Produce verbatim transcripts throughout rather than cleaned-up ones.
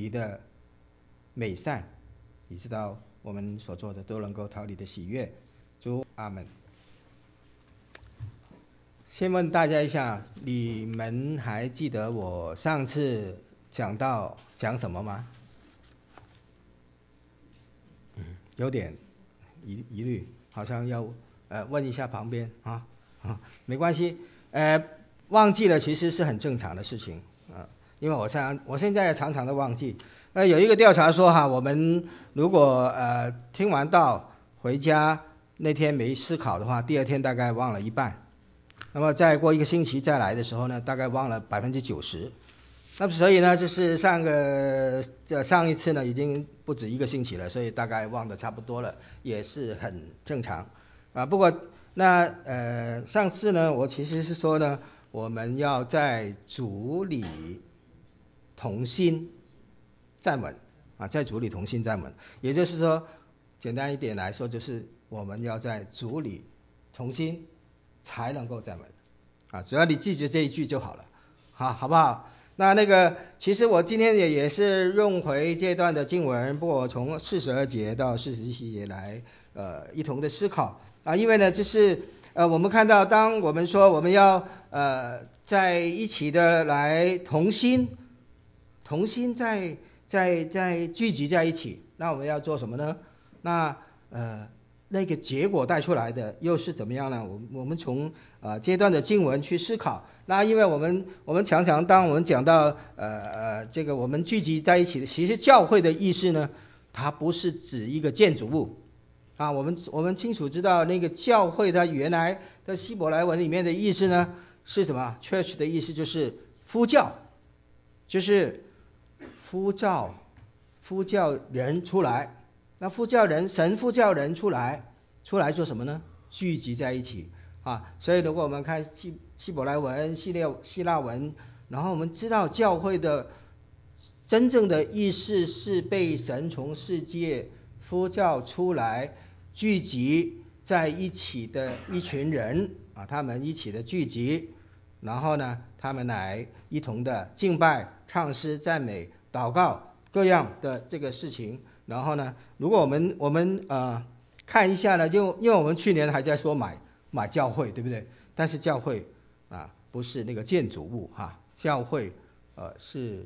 你的美善，你知道我们所做的都能够讨你的喜悦。主阿们。先问大家一下，你们还记得我上次讲到讲什么吗？嗯，有点疑疑虑，好像要呃问一下旁边啊啊，没关系，呃，忘记了其实是很正常的事情啊，因为我现在我现在也常常的忘记。呃，有一个调查说哈，我们如果呃听完道回家那天没思考的话，第二天大概忘了一半。那么再过一个星期再来的时候呢，大概忘了百分之九十。那么所以呢，就是上个这上一次呢，已经不止一个星期了，所以大概忘得差不多了，也是很正常啊。不过那呃上次呢，我其实是说呢，我们要在主里同心站稳啊，在主里同心站稳，也就是说，简单一点来说，就是我们要在主里同心才能够站稳啊。只要你记住这一句就好了，好，好不好？那那个，其实我今天也也是用回这段的经文，不过我从四十二节到四十七节来呃一同的思考啊，因为呢，就是呃我们看到，当我们说我们要呃在一起的来同心，同心在在在聚集在一起，那我们要做什么呢？那呃那个结果带出来的又是怎么样呢？我我们从呃阶段的经文去思考。那因为我们我们常常当我们讲到呃呃这个我们聚集在一起的，其实教会的意思呢，它不是指一个建筑物啊。我们我们清楚知道那个教会它原来的希伯来文里面的意思呢是什么 ？church 的意思就是呼叫，就是呼召呼叫人出来。那呼叫人，神呼叫人出来，出来做什么呢？聚集在一起啊。所以如果我们看希希伯来文、希腊希腊文，然后我们知道教会的真正的意思是被神从世界呼召出来，聚集在一起的一群人啊，他们一起的聚集，然后呢，他们来一同的敬拜、唱诗、赞美、祷告各样的这个事情。然后呢，如果我们我们呃看一下呢，就因为我们去年还在说买买教会，对不对？但是教会啊不是那个建筑物哈，教会呃是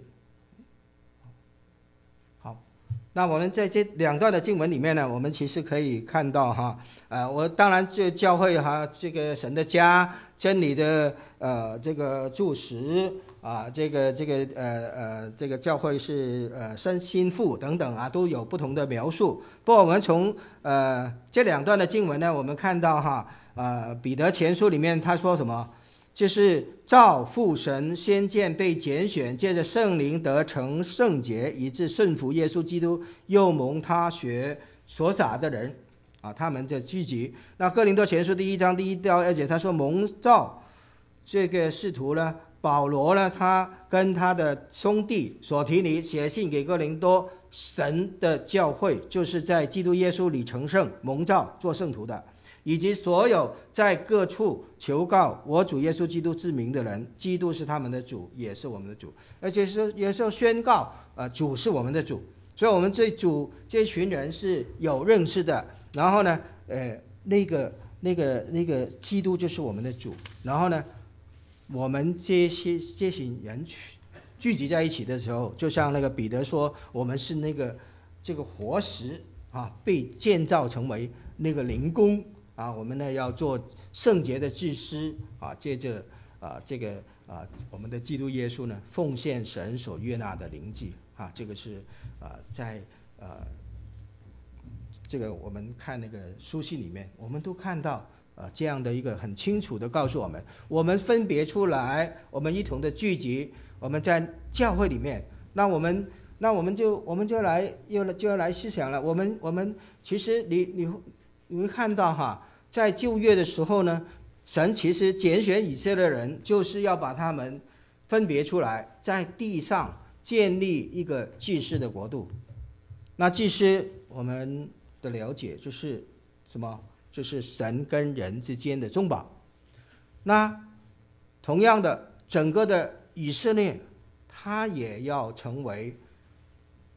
好。那我们在这两段的经文里面呢，我们其实可以看到哈，呃，我当然这教会哈，这个神的家，真理的呃这个柱石啊，这个这个呃呃这个教会是呃身心腹等等啊，都有不同的描述。不过我们从呃这两段的经文呢，我们看到哈，呃彼得前书里面他说什么？就是照父神先见被拣选，借着圣灵得成圣洁，以致顺服耶稣基督，又蒙他学所撒的人啊，他们就聚集。那哥林多前书第一章第一到二节，他说蒙召这个使徒呢，保罗呢，他跟他的兄弟所提尼写信给哥林多，神的教会就是在基督耶稣里成圣蒙召做圣徒的，以及所有在各处求告我主耶稣基督之名的人，基督是他们的主，也是我们的主，而且是有时候宣告呃主是我们的主。所以我们对主这群人是有认识的。然后呢呃那个那个那个基督就是我们的主。然后呢我们这些这群人聚集在一起的时候，就像那个彼得说，我们是那个这个活石啊，被建造成为那个灵宫啊，我们呢要做圣洁的祭司啊，借着啊这个啊我们的基督耶稣呢，奉献神所悦纳的灵祭啊，这个是啊在呃这个我们看那个书信里面，我们都看到呃这样的一个很清楚的告诉我们，我们分别出来，我们一同的聚集，我们在教会里面，那我们那我们就我们就来又就要来思想了，我们我们其实你你你会看到哈，在旧约的时候呢，神其实拣选以色列人，就是要把他们分别出来，在地上建立一个祭司的国度。那祭司我们的了解就是什么？就是神跟人之间的中保。那同样的，整个的以色列，他也要成为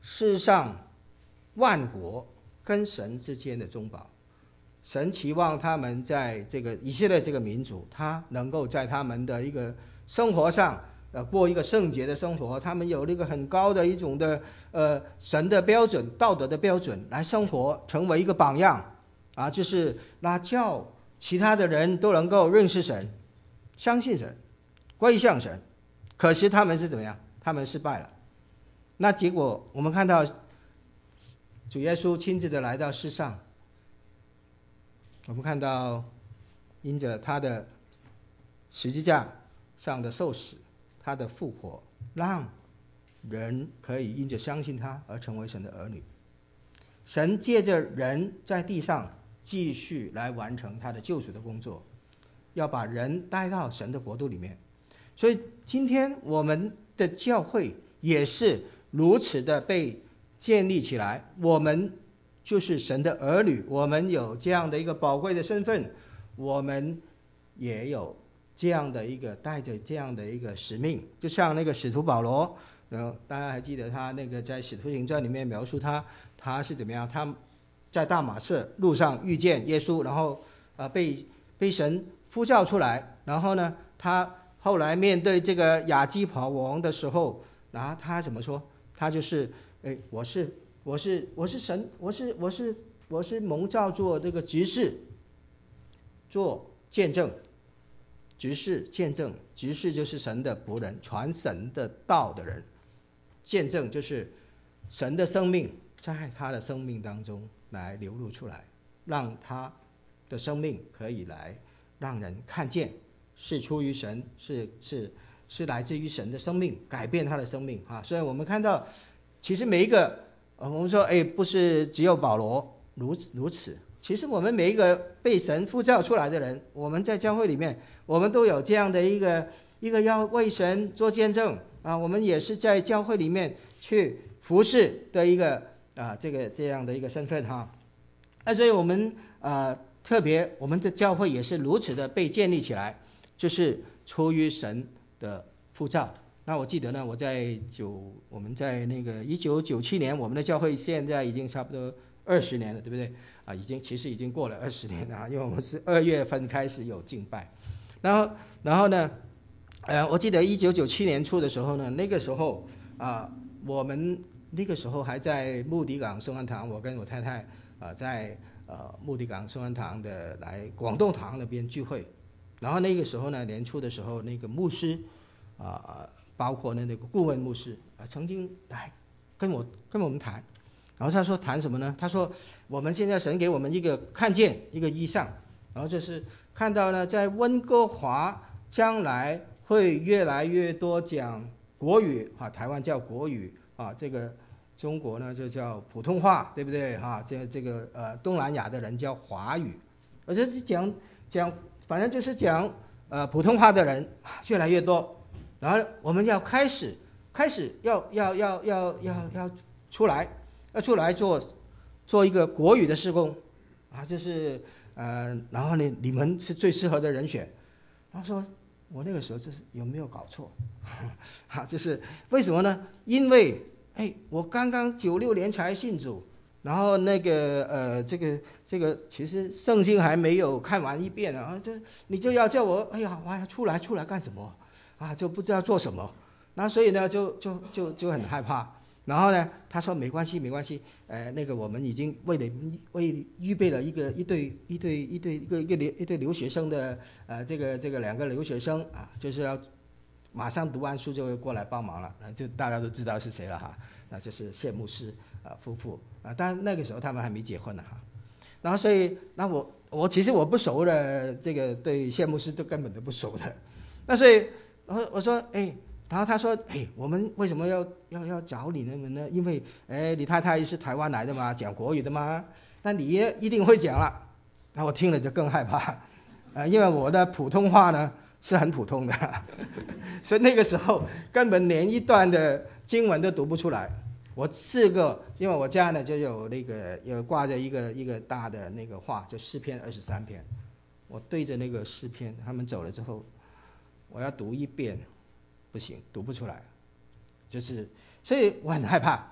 世上万国跟神之间的中保。神期望他们在这个以色列这个民族，他能够在他们的一个生活上，呃，过一个圣洁的生活，他们有那个很高的一种的呃神的标准、道德的标准来生活，成为一个榜样啊，就是那叫其他的人都能够认识神、相信神、归向神。可惜他们是怎么样？他们失败了。那结果我们看到主耶稣亲自的来到世上。我们看到因着他的十字架上的受死，他的复活，让人可以因着相信他而成为神的儿女。神借着人在地上继续来完成他的救赎的工作，要把人带到神的国度里面。所以今天我们的教会也是如此的被建立起来，我们就是神的儿女，我们有这样的一个宝贵的身份，我们也有这样的一个带着这样的一个使命。就像那个使徒保罗，然后大家还记得他那个在使徒行传里面描述他他是怎么样，他在大马色路上遇见耶稣，然后呃被被神呼召出来，然后呢他后来面对这个亚基跑王的时候，然后他怎么说？他就是哎我是我是我是神，我是我是我是蒙召做这个执事，做见证。执事见证，执事就是神的仆人，传神的道的人。见证就是神的生命在他的生命当中来流露出来，让他的生命可以来让人看见是出于神，是是是来自于神的生命，改变他的生命啊。所以我们看到其实每一个呃，我们说哎，不是只有保罗如此如此，其实我们每一个被神呼召出来的人，我们在教会里面我们都有这样的一个一个要为神做见证啊，我们也是在教会里面去服侍的一个啊这个这样的一个身份哈。那所以我们呃特别我们的教会也是如此的被建立起来，就是出于神的呼召。那我记得呢，我在九我们在那个一九九七年，我们的教会现在已经差不多二十年了，对不对啊？已经其实已经过了二十年了，因为我们是二月份开始有敬拜，然后然后呢，呃，我记得一九九七年初的时候呢，那个时候啊、呃，我们那个时候还在慕迪港圣安堂，我跟我太太啊、呃、在呃慕迪港圣安堂的来广东堂那边聚会，然后那个时候呢，年初的时候，那个牧师啊。呃包括那个顾问牧师啊，曾经来跟我跟我们谈，然后他说谈什么呢？他说我们现在神给我们一个看见一个意象，然后就是看到呢，在温哥华将来会越来越多讲国语啊，台湾叫国语啊，这个中国呢就叫普通话，对不对哈？这这个呃东南亚的人叫华语，而且是讲讲反正就是讲呃普通话的人越来越多。然后我们要开始，开始要要要要要要出来，要出来做做一个国语的事工啊，就是呃，然后呢，你们是最适合的人选。然后说，我那个时候就是有没有搞错？哈、啊，就是为什么呢？因为哎，我刚刚九六年才信主，然后那个呃，这个这个其实圣经还没有看完一遍啊，这你就要叫我，哎呀，我还要出来出来干什么？啊，就不知道做什么，那所以呢，就就就就很害怕。然后呢，他说没关系，没关系，呃，那个我们已经为了为预备了一个一对一对一对一个一个留一对留学生的呃这个这个两个留学生啊，就是要马上读完书就会过来帮忙了，就大家都知道是谁了哈，那就是谢牧师啊夫妇啊，当然那个时候他们还没结婚呢哈。然后所以那我我其实我不熟的，这个对谢牧师都根本都不熟的，那所以。然后我说，哎，然后他说，哎，我们为什么要要要找你们呢？因为，哎，你太太是台湾来的嘛，讲国语的嘛，那你也一定会讲了。那我听了就更害怕，啊，因为我的普通话呢是很普通的，所以那个时候根本连一段的经文都读不出来。我四个，因为我家呢就有那个有挂着一个一个大的那个画，就诗篇二十三篇，我对着那个诗篇，他们走了之后。我要读一遍，不行，读不出来，就是，所以我很害怕。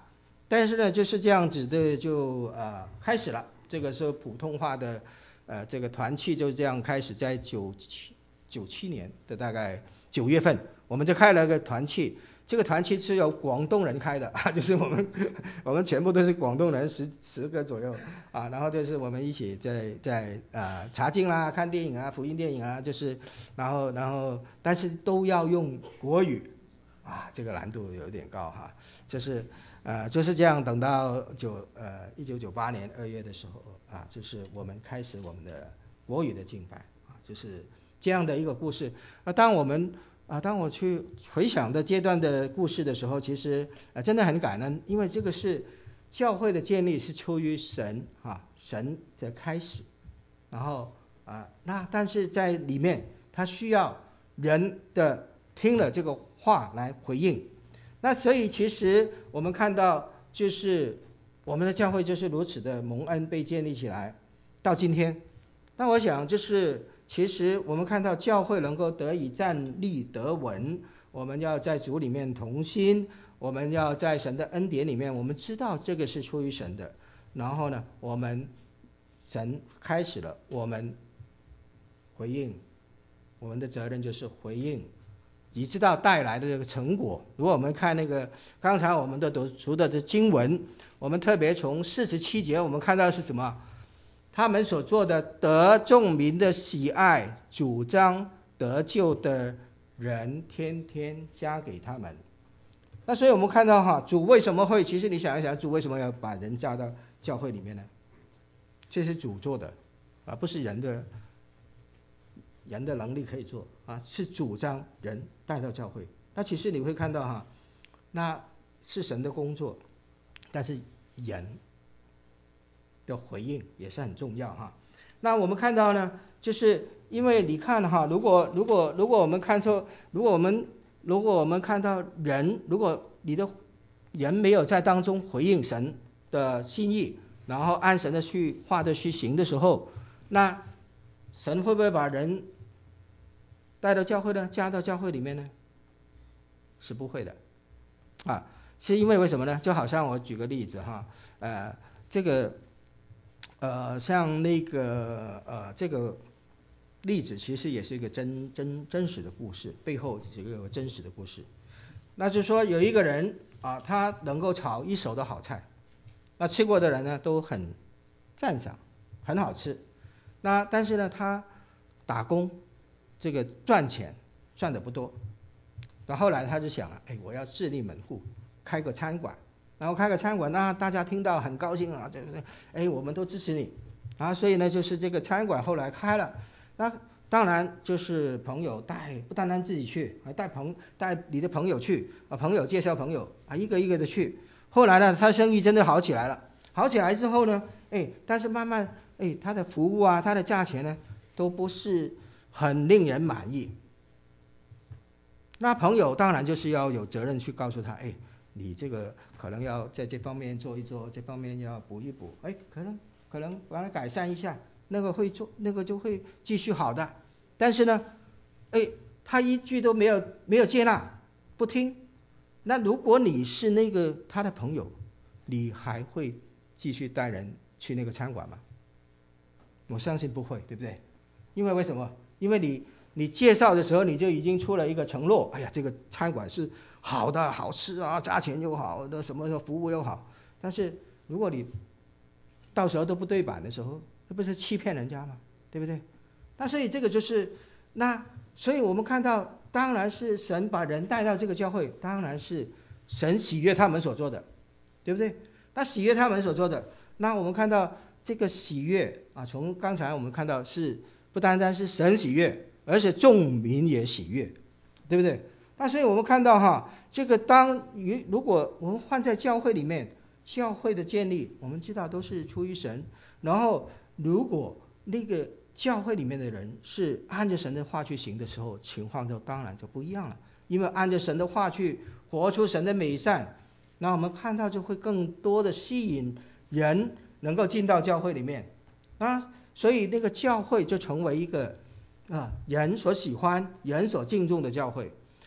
但是呢，就是这样子的就呃开始了。这个是普通话的呃这个团契就这样开始，在九七九七年的大概九月份，我们就开了个团契。这个团契是由广东人开的啊，就是我们我们全部都是广东人，十十个左右啊，然后就是我们一起在在呃查经啦、看电影啊、福音电影啊，就是然后然后但是都要用国语啊，这个难度有点高哈，就是呃就是这样。等到九呃一九九八年二月的时候啊，就是我们开始我们的国语的敬拜啊，就是这样的一个故事。那当我们啊，当我去回想的阶段的故事的时候，其实啊真的很感恩，因为这个是教会的建立是出于神啊，神的开始，然后啊那但是在里面他需要人的听了这个话来回应。那所以其实我们看到就是我们的教会就是如此的蒙恩被建立起来到今天。那我想就是其实我们看到教会能够得以站立得稳，我们要在主里面同心，我们要在神的恩典里面，我们知道这个是出于神的。然后呢，我们神开始了，我们回应，我们的责任就是回应，以知道带来的这个成果。如果我们看那个刚才我们的读的经文，我们特别从四十七节我们看到是什么？他们所做的得众民的喜爱，主张得救的人天天加给他们。那所以我们看到哈，主为什么会，其实你想一想，主为什么要把人加到教会里面呢？这是主做的啊，不是人的人的能力可以做啊，是主张人带到教会。那其实你会看到哈，那是神的工作，但是人的回应也是很重要哈。那我们看到呢，就是因为你看哈，如果如果如果我们看出，如果我们如果我们看到人，如果你的人没有在当中回应神的心意，然后按神的去话的去行的时候，那神会不会把人带到教会呢？加到教会里面呢？是不会的啊，是因为为什么呢？就好像我举个例子哈，呃，这个。呃，像那个呃，这个例子其实也是一个真真真实的故事，背后是一个真实的故事。那就是说有一个人啊，他能够炒一手的好菜，那吃过的人呢都很赞赏，很好吃。那但是呢，他打工这个赚钱赚的不多，那后来他就想了，哎，我要自立门户，开个餐馆。然后开个餐馆，那大家听到很高兴啊，就是哎，我们都支持你啊，所以呢，就是这个餐馆后来开了，那当然就是朋友带，不单单自己去，还带朋带你的朋友去啊，朋友介绍朋友啊，一个一个的去。后来呢，他生意真的好起来了，好起来之后呢，哎，但是慢慢哎，他的服务啊，他的价钱呢，都不是很令人满意。那朋友当然就是要有责任去告诉他，哎。你这个可能要在这方面做一做，这方面要补一补，哎，可能可能把它改善一下，那个会做，那个就会继续好的。但是呢，哎，他一句都没有没有接纳，不听。那如果你是那个他的朋友，你还会继续带人去那个餐馆吗？我相信不会，对不对？因为为什么？因为你你介绍的时候你就已经出了一个承诺，哎呀，这个餐馆是好的，好吃啊，价钱又好，那什么服务又好。但是如果你到时候都不对版的时候，那不是欺骗人家吗？对不对？那所以这个就是那，所以我们看到，当然是神把人带到这个教会，当然是神喜悦他们所做的，对不对？那喜悦他们所做的，那我们看到这个喜悦啊，从刚才我们看到是不单单是神喜悦，而且众民也喜悦，对不对？那所以我们看到哈，这个当如果我们换在教会里面，教会的建立我们知道都是出于神，然后如果那个教会里面的人是按着神的话去行的时候，情况就当然就不一样了。因为按着神的话去活出神的美善，那我们看到就会更多的吸引人能够进到教会里面啊，所以那个教会就成为一个啊人所喜欢、人所敬重的教会。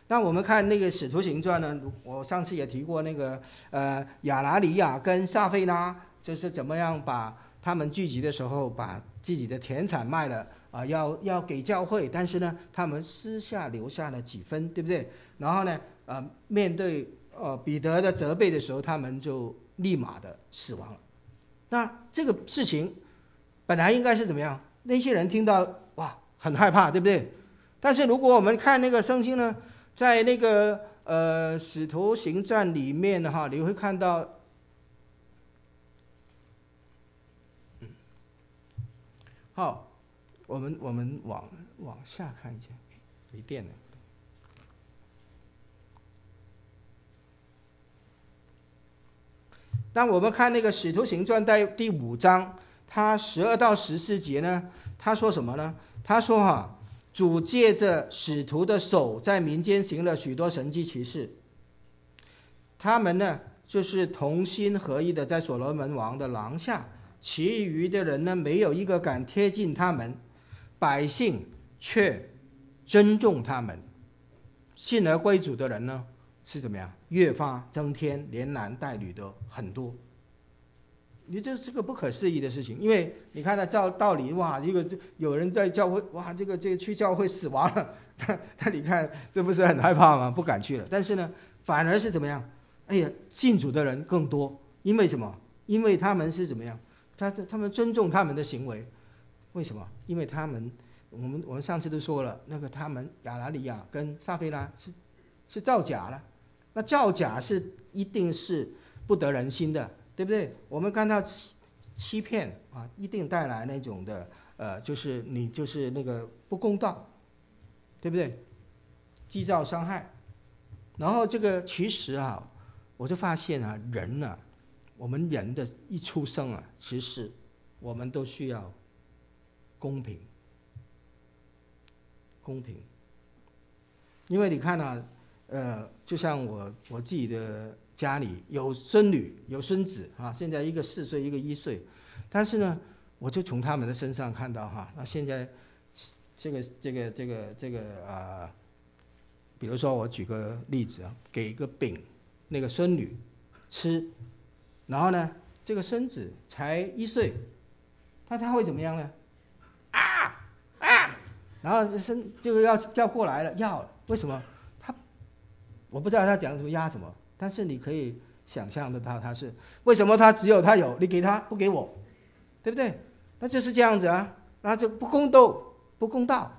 那我们看那个使徒行传呢，我上次也提过那个呃亚拿尼亚跟撒非拉，就是怎么样把他们聚集的时候把自己的田产卖了啊、呃，要要给教会，但是呢他们私下留下了几分，对不对？然后呢呃面对呃彼得的责备的时候，他们就立马的死亡了。那这个事情本来应该是怎么样？那些人听到哇很害怕，对不对？但是如果我们看那个圣经呢，在那个呃使徒行传里面的哈，你会看到，好，我们我们往往下看一下，没电了。当我们看那个使徒行传在第五章，他十二到十四节呢，他说什么呢？他说哈。主借着使徒的手在民间行了许多神迹奇事，他们呢就是同心合意的在所罗门王的廊下，其余的人呢没有一个敢贴近他们，百姓却尊重他们，信而归主的人呢是怎么样？越发增添，连男带女的很多。你这是个不可思议的事情，因为你看他照道理哇，这个有人在教会哇，这个这个去教会死亡了，那你看这不是很害怕吗？不敢去了。但是呢，反而是怎么样？哎呀，信主的人更多，因为什么？因为他们是怎么样？他他们尊重他们的行为，为什么？因为他们，我们我们上次都说了，那个他们亚拿尼亚跟撒非拉是是造假了，那造假是一定是不得人心的。对不对？我们看到欺欺骗啊，一定带来那种的呃，就是你就是那个不公道，对不对？制造伤害。然后这个其实啊，我就发现啊，人啊，我们人的一出生啊，其实我们都需要公平，公平。因为你看啊，呃，就像我我自己的家里有孙女有孙子啊，现在一个四岁一个一岁，但是呢，我就从他们的身上看到哈，那现在这个这个这个这个呃，比如说我举个例子啊，给一个饼那个孙女吃，然后呢，这个孙子才一岁，那他会怎么样呢？啊啊！然后生这个要要过来了，要了，为什么？他我不知道他讲什么压什么，但是你可以想象的他他是为什么他只有他有，你给他不给我，对不对？那就是这样子啊，那就不公道，不公道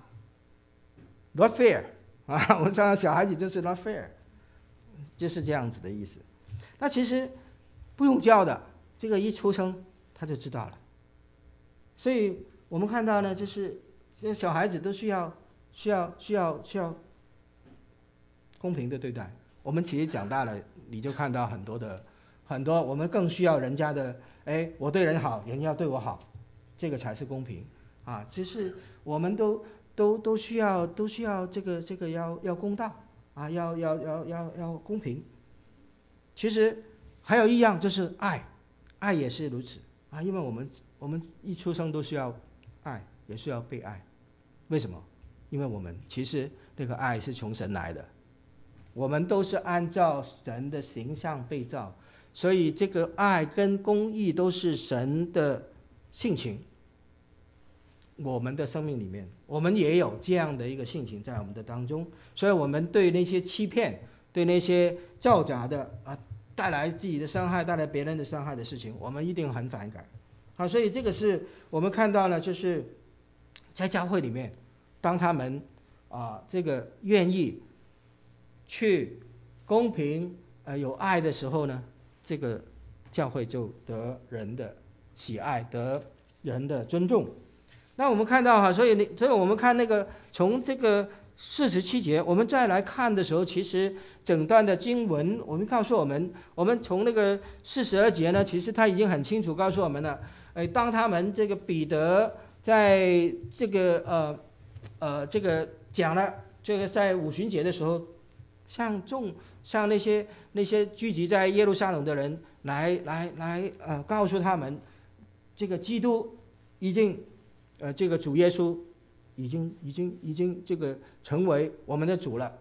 ，not fair 啊！我想小孩子就是 not fair， 就是这样子的意思。那其实不用教的，这个一出生他就知道了。所以我们看到呢，就是这小孩子都需要需要需要需要公平的对待。我们其实长大了，你就看到很多的很多，我们更需要人家的，哎，我对人好，人要对我好，这个才是公平啊。其实我们都都都需要都需要这个这个要要公道啊，要要要要要公平。其实还有一样就是爱，爱也是如此啊，因为我们我们一出生都需要爱，也需要被爱。为什么？因为我们其实那个爱是从神来的，我们都是按照神的形象被造，所以这个爱跟公义都是神的性情。我们的生命里面，我们也有这样的一个性情在我们的当中，所以我们对那些欺骗，对那些造假的啊，带来自己的伤害，带来别人的伤害的事情，我们一定很反感。好，所以这个是我们看到呢，就是在教会里面，当他们啊这个愿意去公平呃有爱的时候呢，这个教会就得人的喜爱，得人的尊重。那我们看到哈，所以你所以我们看那个从这个四十七节，我们再来看的时候，其实整段的经文，我们告诉我们，我们从那个四十二节呢，其实他已经很清楚告诉我们了。哎，当他们这个彼得在这个呃呃这个讲了这个在五旬节的时候，向众向那些那些聚集在耶路撒冷的人来来来呃告诉他们，这个基督已经。呃，这个主耶稣已经已经已经这个成为我们的主了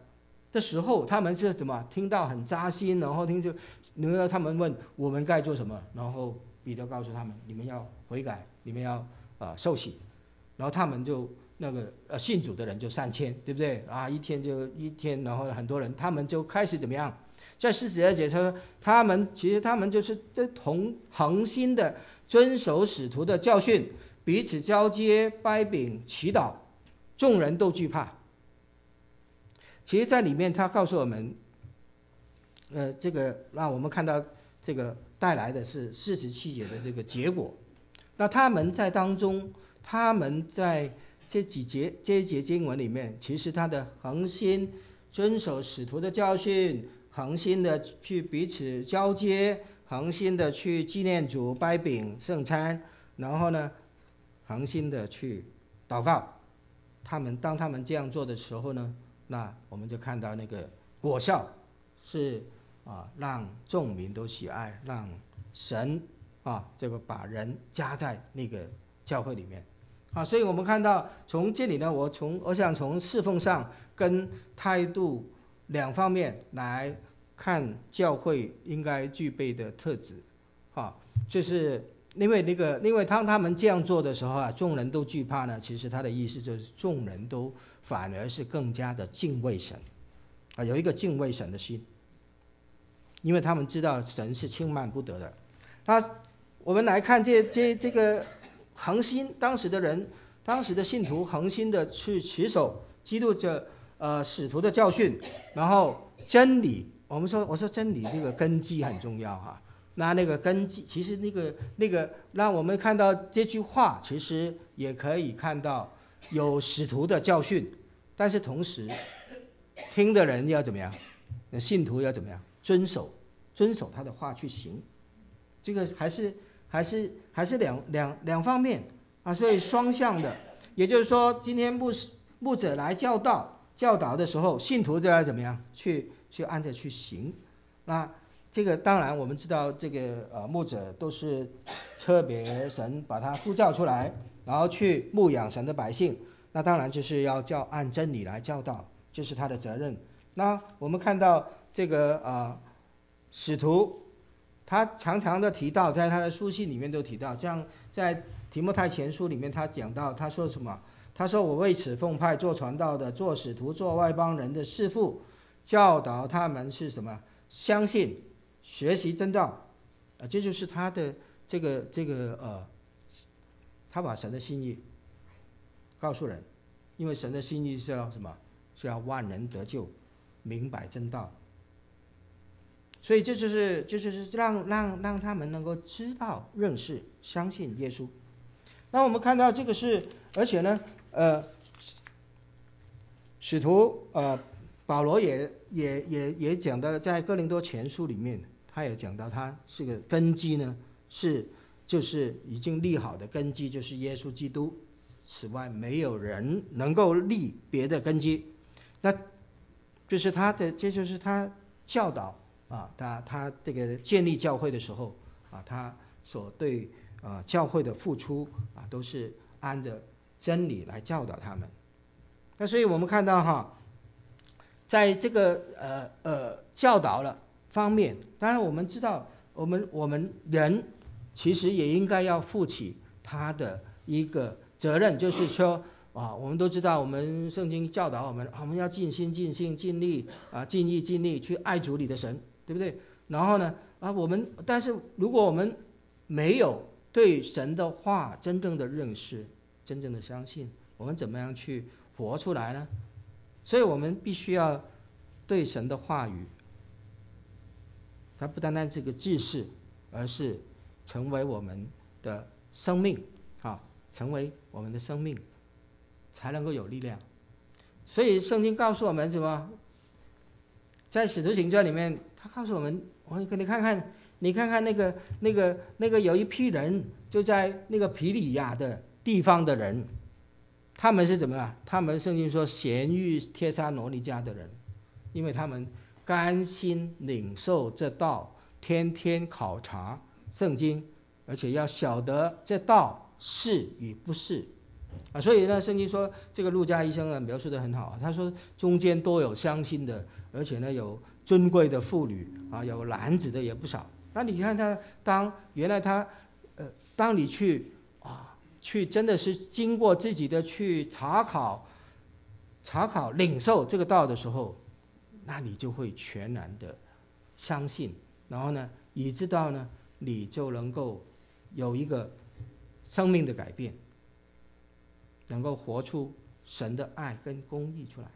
的时候，他们是怎么听到很扎心，然后听就，然后他们问我们该做什么，然后彼得告诉他们，你们要悔改，你们要呃受洗，然后他们就那个呃信主的人就三千，对不对啊？一天就一天，然后很多人，他们就开始怎么样？在四十二节说，他们其实他们就是这同恒心的遵守使徒的教训，彼此交接、掰饼、祈祷，众人都惧怕。其实在里面他告诉我们，呃，这个让我们看到这个带来的是四十七节的这个结果。那他们在当中，他们在这几节这一节经文里面，其实他的恒心遵守使徒的教训，恒心的去彼此交接，恒心的去纪念主、掰饼、圣餐，然后呢，恒心的去祷告。他们当他们这样做的时候呢，那我们就看到那个果效是啊，让众民都喜爱，让神啊这个把人加在那个教会里面啊。所以我们看到从这里呢，我从我想从侍奉上跟态度两方面来看教会应该具备的特质啊，就是因为那个因为当他们这样做的时候啊，众人都惧怕呢，其实他的意思就是众人都反而是更加的敬畏神啊，有一个敬畏神的心，因为他们知道神是轻慢不得的。那我们来看这这这个恒心，当时的人，当时的信徒恒心的去持守基督的呃使徒的教训，然后真理，我们说我说真理这个根基很重要哈、啊。那那个根基，其实那个那个让我们看到这句话，其实也可以看到有使徒的教训，但是同时听的人要怎么样？信徒要怎么样？遵守遵守他的话去行，这个还是还是还是两两两方面啊，所以双向的。也就是说，今天牧牧者来教导教导的时候，信徒就要怎么样去去按着去行。那这个当然我们知道，这个呃牧者都是特别神把他呼召出来，然后去牧养神的百姓，那当然就是要教按真理来教导，这是他的责任。那我们看到这个呃使徒，他常常的提到，在他的书信里面都提到，像在提摩太前书里面他讲到，他说什么？他说我为此奉派做传道的，做使徒，做外邦人的师傅，教导他们是什么？相信学习真道啊，这就是他的这个这个呃，他把神的心意告诉人，因为神的心意是要什么？是要万人得救，明白真道。所以这就是这就是让让让他们能够知道、认识、相信耶稣。那我们看到这个是，而且呢，呃，使徒呃保罗也也也也讲到，在哥林多前书里面，他也讲到他是个根基呢，是就是已经立好的根基，就是耶稣基督，此外没有人能够立别的根基。那就是他的，这就是他教导啊，他他这个建立教会的时候啊，他所对啊教会的付出啊，都是按着真理来教导他们。那所以我们看到哈，在这个呃呃教导了方面，当然我们知道，我们我们人其实也应该要负起他的一个责任，就是说啊，我们都知道，我们圣经教导我们，我们要尽心、尽性、尽力啊，尽意、尽力去爱主你的神，对不对？然后呢啊，我们但是如果我们没有对神的话真正的认识、真正的相信，我们怎么样去活出来呢？所以我们必须要对神的话语，它不单单是个知识，而是成为我们的生命啊，成为我们的生命，才能够有力量。所以圣经告诉我们什么？在使徒行传里面，他告诉我们，我给你看看，你看看那个那个那个有一批人，就在那个庇里亚的地方的人，他们是怎么样？他们圣经说咸于帖撒罗尼迦的人，因为他们甘心领受这道，天天考察圣经，而且要晓得这道是与不是。 啊，所以呢，圣经说这个路加医生啊描述得很好，他说中间都有相信的，而且呢有尊贵的妇女啊，有男子的也不少。那你看他当原来他呃，当你去啊去真的是经过自己的去查考、查考领受这个道的时候，那你就会全然的相信，然后呢，你知道呢，你就能够有一个生命的改变。能够活出神的爱跟公义出来。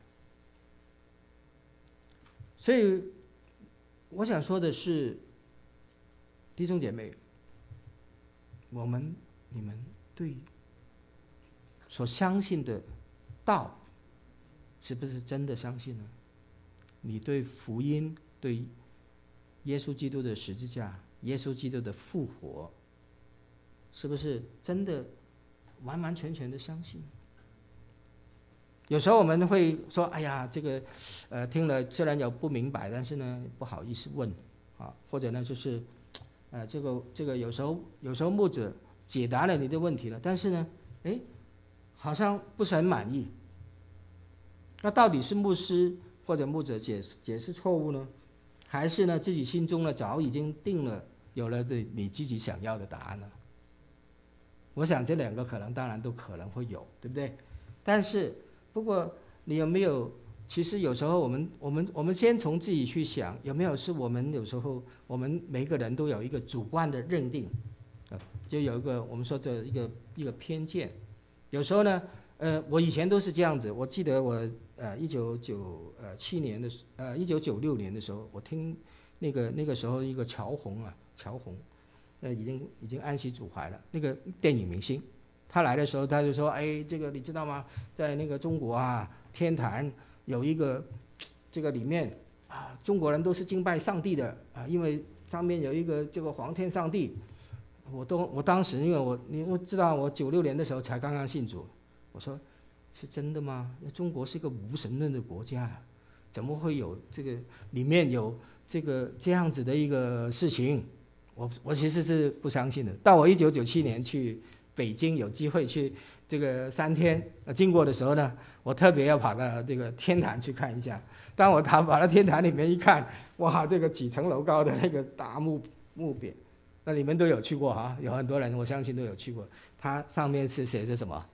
所以我想说的是，弟兄姐妹，我们你们对所相信的道是不是真的相信呢？你对福音，对耶稣基督的十字架，耶稣基督的复活，是不是真的完完全全的相信？有时候我们会说，哎呀，这个呃听了虽然有不明白，但是呢不好意思问啊，或者呢就是呃这个这个有时候有时候牧者解答了你的问题了，但是呢哎好像不是很满意。那到底是牧师或者牧者解解释错误呢，还是呢自己心中呢早已经定了有了对你自己想要的答案呢？我想这两个可能当然都可能会有，对不对？但是不过你有没有，其实有时候我们我们我们先从自己去想，有没有是我们有时候我们每个人都有一个主观的认定，就有一个我们说这一个一个偏见。有时候呢呃我以前都是这样子，我记得我呃一九九呃七年的呃一九九六年的时候，我听那个那个时候一个乔红啊乔红呃已经已经安息主怀了，那个电影明星，他来的时候他就说，哎这个你知道吗，在那个中国啊天坛有一个这个里面啊中国人都是敬拜上帝的啊，因为上面有一个这个皇天上帝。我都我当时因为我你我知道我九六年的时候才刚刚信主，我说是真的吗？中国是一个无神论的国家，怎么会有这个里面有这个这样子的一个事情？我我其实是不相信的。到我一九九七年去北京有机会去这个三天经过的时候呢，我特别要跑到这个天坛去看一下。当我跑跑到天坛里面一看，哇，这个几层楼高的那个大木木匾。那你们都有去过哈，有很多人我相信都有去过。它上面是写着什么？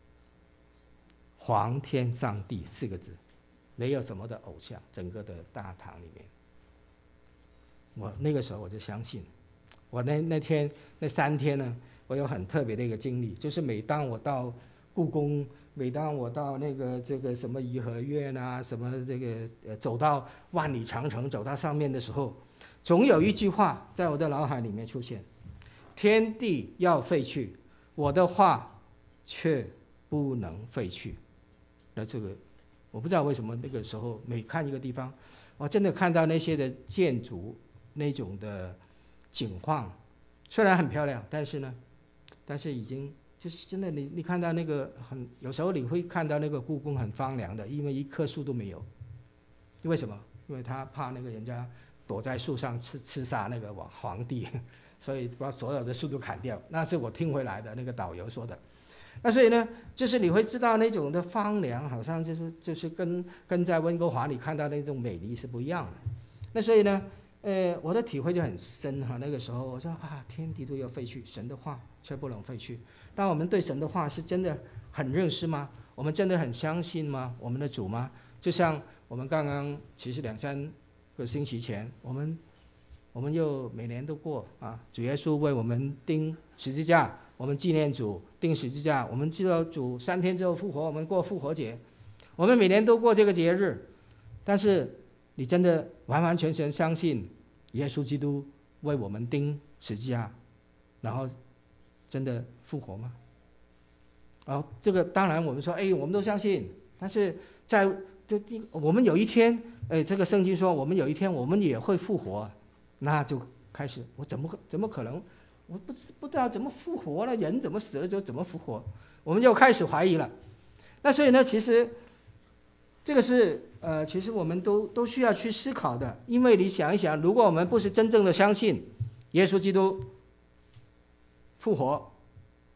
皇天上帝四个字，没有什么的偶像，整个的大堂里面。我那个时候我就相信，我那那天那三天呢，我有很特别的一个经历，就是每当我到故宫，每当我到那个这个什么颐和园啊，什么这个呃走到万里长城走到上面的时候，总有一句话在我的脑海里面出现：天地要废去，我的话却不能废去。那这个我不知道为什么那个时候每看一个地方，我真的看到那些的建筑那种的景况，虽然很漂亮，但是呢但是已经就是真的你你看到那个很有时候你会看到那个故宫很荒凉的，因为一棵树都没有。因为什么？因为他怕那个人家躲在树上吃吃杀那个皇帝，所以把所有的树都砍掉。那是我听回来的，那个导游说的。那所以呢，就是你会知道那种的荒凉，好像就是就是跟跟在温哥华你看到那种美丽是不一样的。那所以呢，呃，我的体会就很深哈。那个时候我说啊，天地都要废去，神的话却不能废去。那我们对神的话是真的很认识吗？我们真的很相信吗？我们的主吗？就像我们刚刚其实两三个星期前，我们我们又每年都过啊，主耶稣为我们钉十字架，我们纪念主钉十字架，我们知道主三天之后复活，我们过复活节，我们每年都过这个节日。但是你真的完完全全相信耶稣基督为我们钉十字架，然后真的复活吗？啊，这个当然我们说，哎，我们都相信，但是在就我们有一天，哎，这个圣经说我们有一天我们也会复活，那就开始我怎么怎么可能？我不不知道怎么复活了，人怎么死了就怎么复活？我们就开始怀疑了。那所以呢，其实这个是呃，其实我们都都需要去思考的，因为你想一想，如果我们不是真正的相信耶稣基督复活，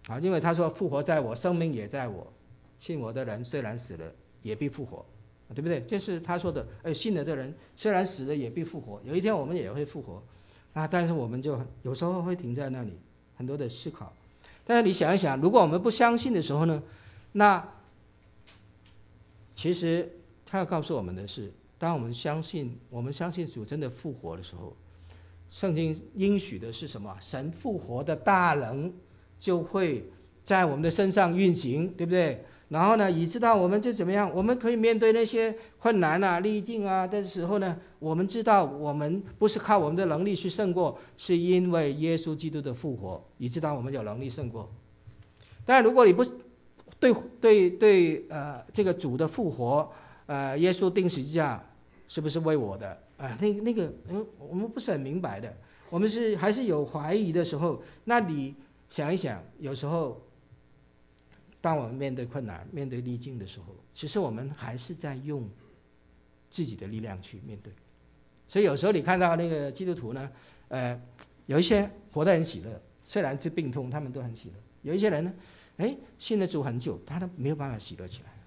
啊，因为他说复活在我，生命也在我，信我的人虽然死了也必复活，对不对？这是他说的。哎，信了的人虽然死了也必复活，有一天我们也会复活啊。但是我们就有时候会停在那里，很多的思考。但是你想一想，如果我们不相信的时候呢，那其实他要告诉我们的是，当我们相信我们相信主真的复活的时候，圣经应许的是什么？神复活的大能就会在我们的身上运行，对不对？然后呢，以知道我们就怎么样，我们可以面对那些困难啊、逆境啊的时候呢，我们知道我们不是靠我们的能力去胜过，是因为耶稣基督的复活，以知道我们有能力胜过。但如果你不对对对呃这个主的复活，呃耶稣钉十字架是不是为我的啊、呃？那那个嗯我们不是很明白的，我们是还是有怀疑的时候。那你想一想，有时候当我们面对困难、面对逆境的时候，其实我们还是在用自己的力量去面对。所以有时候你看到那个基督徒呢，呃，有一些活得很喜乐，虽然是病痛，他们都很喜乐。有一些人呢，哎，信了主很久，他都没有办法喜乐起来，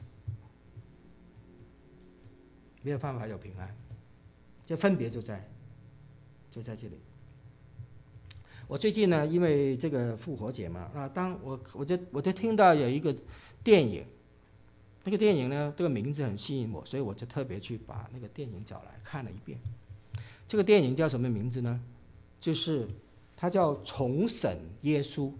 没有办法有平安。这分别就在就在这里。我最近呢，因为这个复活节嘛，啊，当我我就我就听到有一个电影，那个电影呢，这个名字很吸引我，所以我就特别去把那个电影找来看了一遍。这个电影叫什么名字呢？就是它叫《重审耶稣》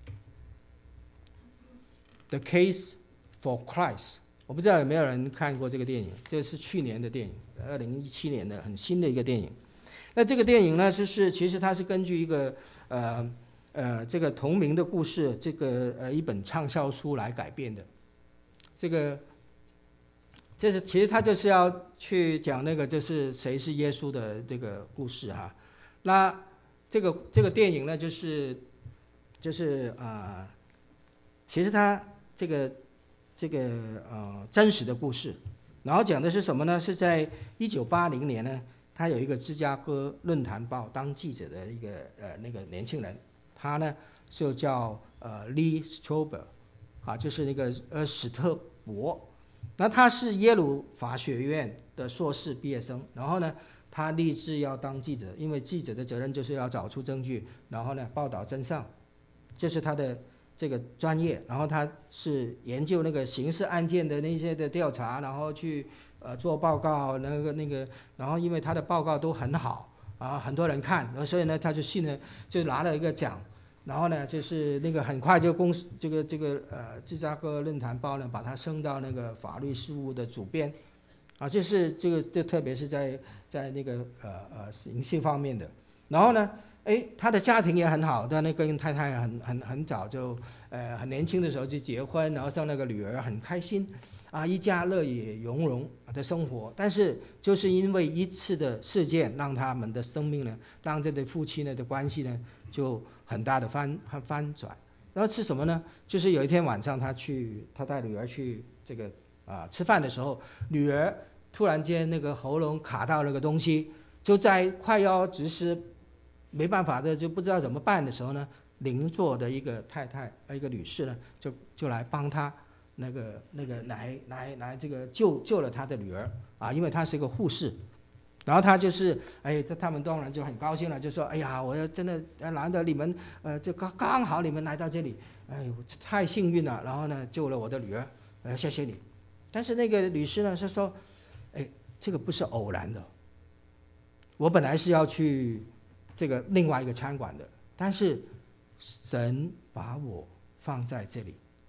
The Case for Christ。 我不知道有没有人看过这个电影，这是去年的电影，二零一七年的很新的一个电影。那这个电影呢，就是其实它是根据一个呃呃这个同名的故事，这个呃一本畅销书来改编的。这个这是其实他就是要去讲那个就是谁是耶稣的这个故事哈。那这个这个电影呢，就是就是啊、呃，其实它这个这个呃真实的故事，然后讲的是什么呢？是在一九八零年呢。他有一个芝加哥论坛报当记者的一个呃那个年轻人，他呢就叫呃 Lee Strobel 啊，就是那个呃史特伯。那他是耶鲁法学院的硕士毕业生，然后呢他立志要当记者，因为记者的责任就是要找出证据，然后呢报道真相，这是他的这个专业。然后他是研究那个刑事案件的那些的调查，然后去呃做报告，那个那个，然后因为他的报告都很好啊，很多人看，然后所以呢他就信了，就拿了一个奖。然后呢就是那个很快就公司这个这个呃芝加哥论坛报呢把他升到那个法律事务的主编啊，这是这个这特别是在在那个呃呃刑事方面的。然后呢哎，他的家庭也很好，他那个跟太太很很很早就呃很年轻的时候就结婚，然后生那个女儿，很开心啊，一家乐也融融的生活。但是就是因为一次的事件，让他们的生命呢，让这对夫妻呢的关系呢就很大的翻翻转。然后是什么呢？就是有一天晚上，他去他带女儿去这个啊吃饭的时候，女儿突然间那个喉咙卡到那个东西，就在快要直视没办法的就不知道怎么办的时候呢，邻座的一个太太一个女士呢就就来帮他那个那个来来来这个救救了他的女儿啊，因为她是一个护士。然后他就是哎他们当然就很高兴了，就说哎呀我真的难得你们呃就刚刚好你们来到这里，哎呦太幸运了，然后呢救了我的女儿，呃谢谢你。但是那个女士呢是说哎这个不是偶然的，我本来是要去这个另外一个餐馆的，但是神把我放在这里。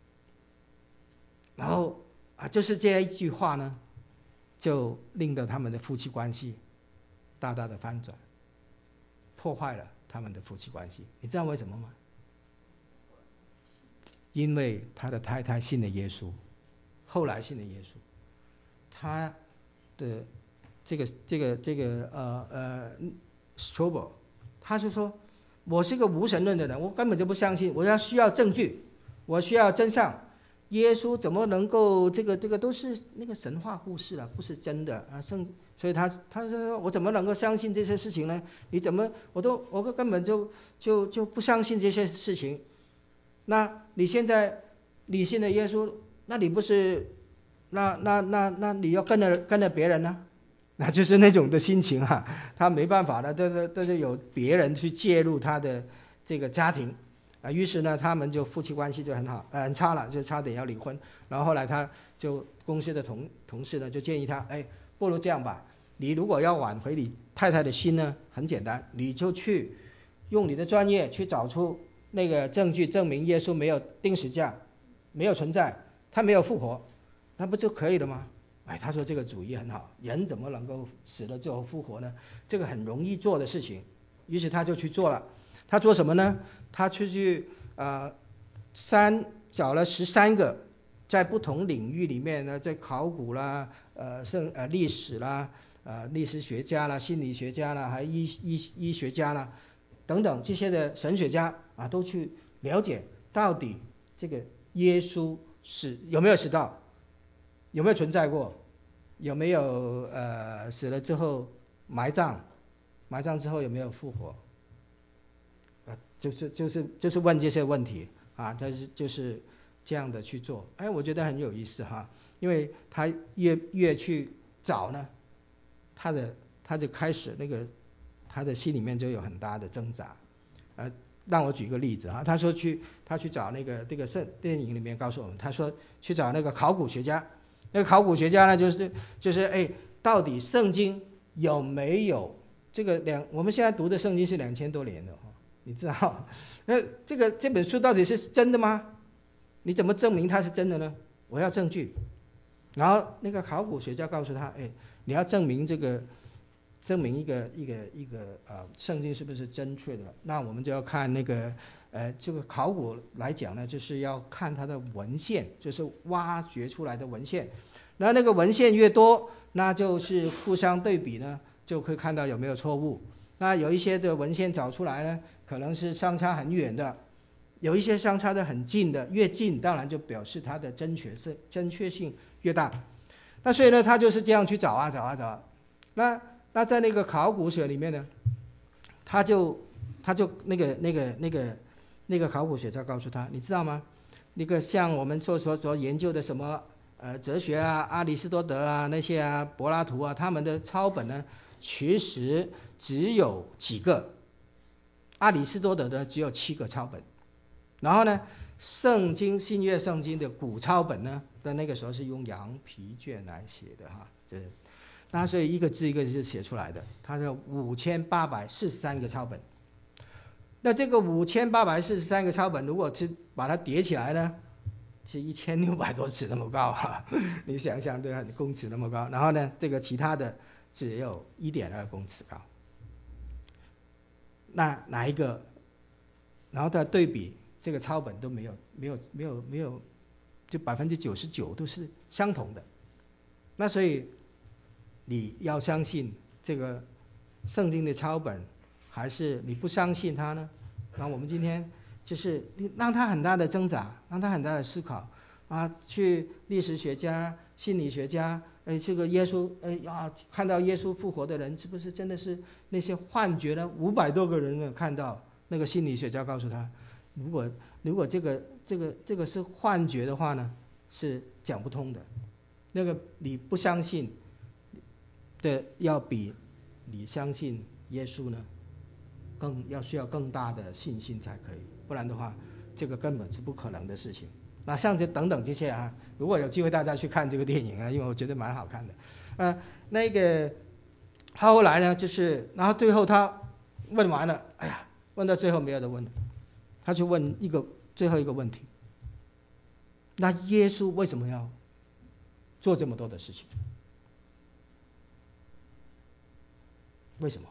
然后啊就是这一句话呢就令得他们的夫妻关系大大的翻转，破坏了他们的夫妻关系。你知道为什么吗？因为他的太太信了耶稣，后来信了耶稣，他的这个这个这个呃呃 Strobel 他是说我是个无神论的人，我根本就不相信，我要需要证据，我需要真相。耶稣怎么能够这个这个都是那个神话故事了，不是真的啊！圣，所以他他说我怎么能够相信这些事情呢？你怎么我都我根本就就就不相信这些事情。 那你现在你信了耶稣，那你不是那那那那你要跟着跟着别人呢？那就是那种的心情啊，他没办法了，都都都是有别人去介入他的这个家庭啊，于是呢，他们就夫妻关系就很好，呃，很差了，就差点要离婚。然后后来他就公司的同同事呢就建议他，哎，不如这样吧，你如果要挽回你太太的心呢，很简单，你就去用你的专业去找出那个证据，证明耶稣没有钉十字架，没有存在，他没有复活，那不就可以了吗？哎，他说这个主意很好，人怎么能够死了之后复活呢？这个很容易做的事情，于是他就去做了。他做什么呢？他出去呃三找了十三个在不同领域里面呢，在考古啦、呃圣呃历史啦、呃历史学家啦、心理学家啦，还医医医学家啦等等这些的神学家啊，都去了解到底这个耶稣是有没有死到。有没有存在过？有没有呃死了之后埋葬？埋葬之后有没有复活？呃，就是就是就是问这些问题啊，但是就是这样的去做。哎，我觉得很有意思哈，因为他越越去找呢，他的他就开始那个他的心里面就有很大的挣扎。呃，让我举个例子啊，他说去他去找那个这个圣电影里面告诉我们，他说去找那个考古学家。那个考古学家呢，就是就是哎，到底圣经有没有这个两？我们现在读的圣经是两千多年了哈，你知道？那这个这本书到底是真的吗？你怎么证明它是真的呢？我要证据。然后那个考古学家告诉他，哎，你要证明这个，证明一个一个一个呃圣经是不是正确的？那我们就要看那个呃这个考古来讲呢，就是要看它的文献，就是挖掘出来的文献。那那个文献越多，那就是互相对比呢，就可以看到有没有错误。那有一些的文献找出来呢，可能是相差很远的，有一些相差的很近的，越近当然就表示它的正确是正确性越大。那所以呢，他就是这样去找啊找啊找啊。那那在那个考古学里面呢，他就他就那个那个那个那个考古学家告诉他，你知道吗？那个像我们所所所研究的什么呃哲学啊、阿里士多德啊那些啊、柏拉图啊，他们的抄本呢，其实只有几个。阿里士多德的只有七个抄本，然后呢，圣经新约圣经的古抄本呢，在那个时候是用羊皮卷来写的哈，这那所以一个字一个字写出来的，它是五千八百四十三个抄本。那这个五千八百四十三个抄本，如果是把它叠起来呢，是一千六百多尺那么高哈，你想想对吧？公尺那么高，然后呢，这个其他的只有一点二公尺高。那哪一个？然后再对比这个抄本都没有没有没有没有，就百分之九十九都是相同的。那所以你要相信这个圣经的抄本，还是你不相信它呢？那我们今天就是让他很大的挣扎，让他很大的思考啊，去历史学家、心理学家，哎，这个耶稣，哎啊，看到耶稣复活的人，是不是真的是那些幻觉呢？五百多个人呢看到，那个心理学家告诉他，如果如果这个这个这个是幻觉的话呢，是讲不通的。那个你不相信的，要比你相信耶稣呢，更要需要更大的信心才可以，不然的话，这个根本是不可能的事情。那像这等等这些啊，如果有机会大家去看这个电影啊，因为我觉得蛮好看的。呃，那个他后来呢，就是然后最后他问完了，哎呀，问到最后没有得问了，他就问一个最后一个问题：那耶稣为什么要做这么多的事情？为什么？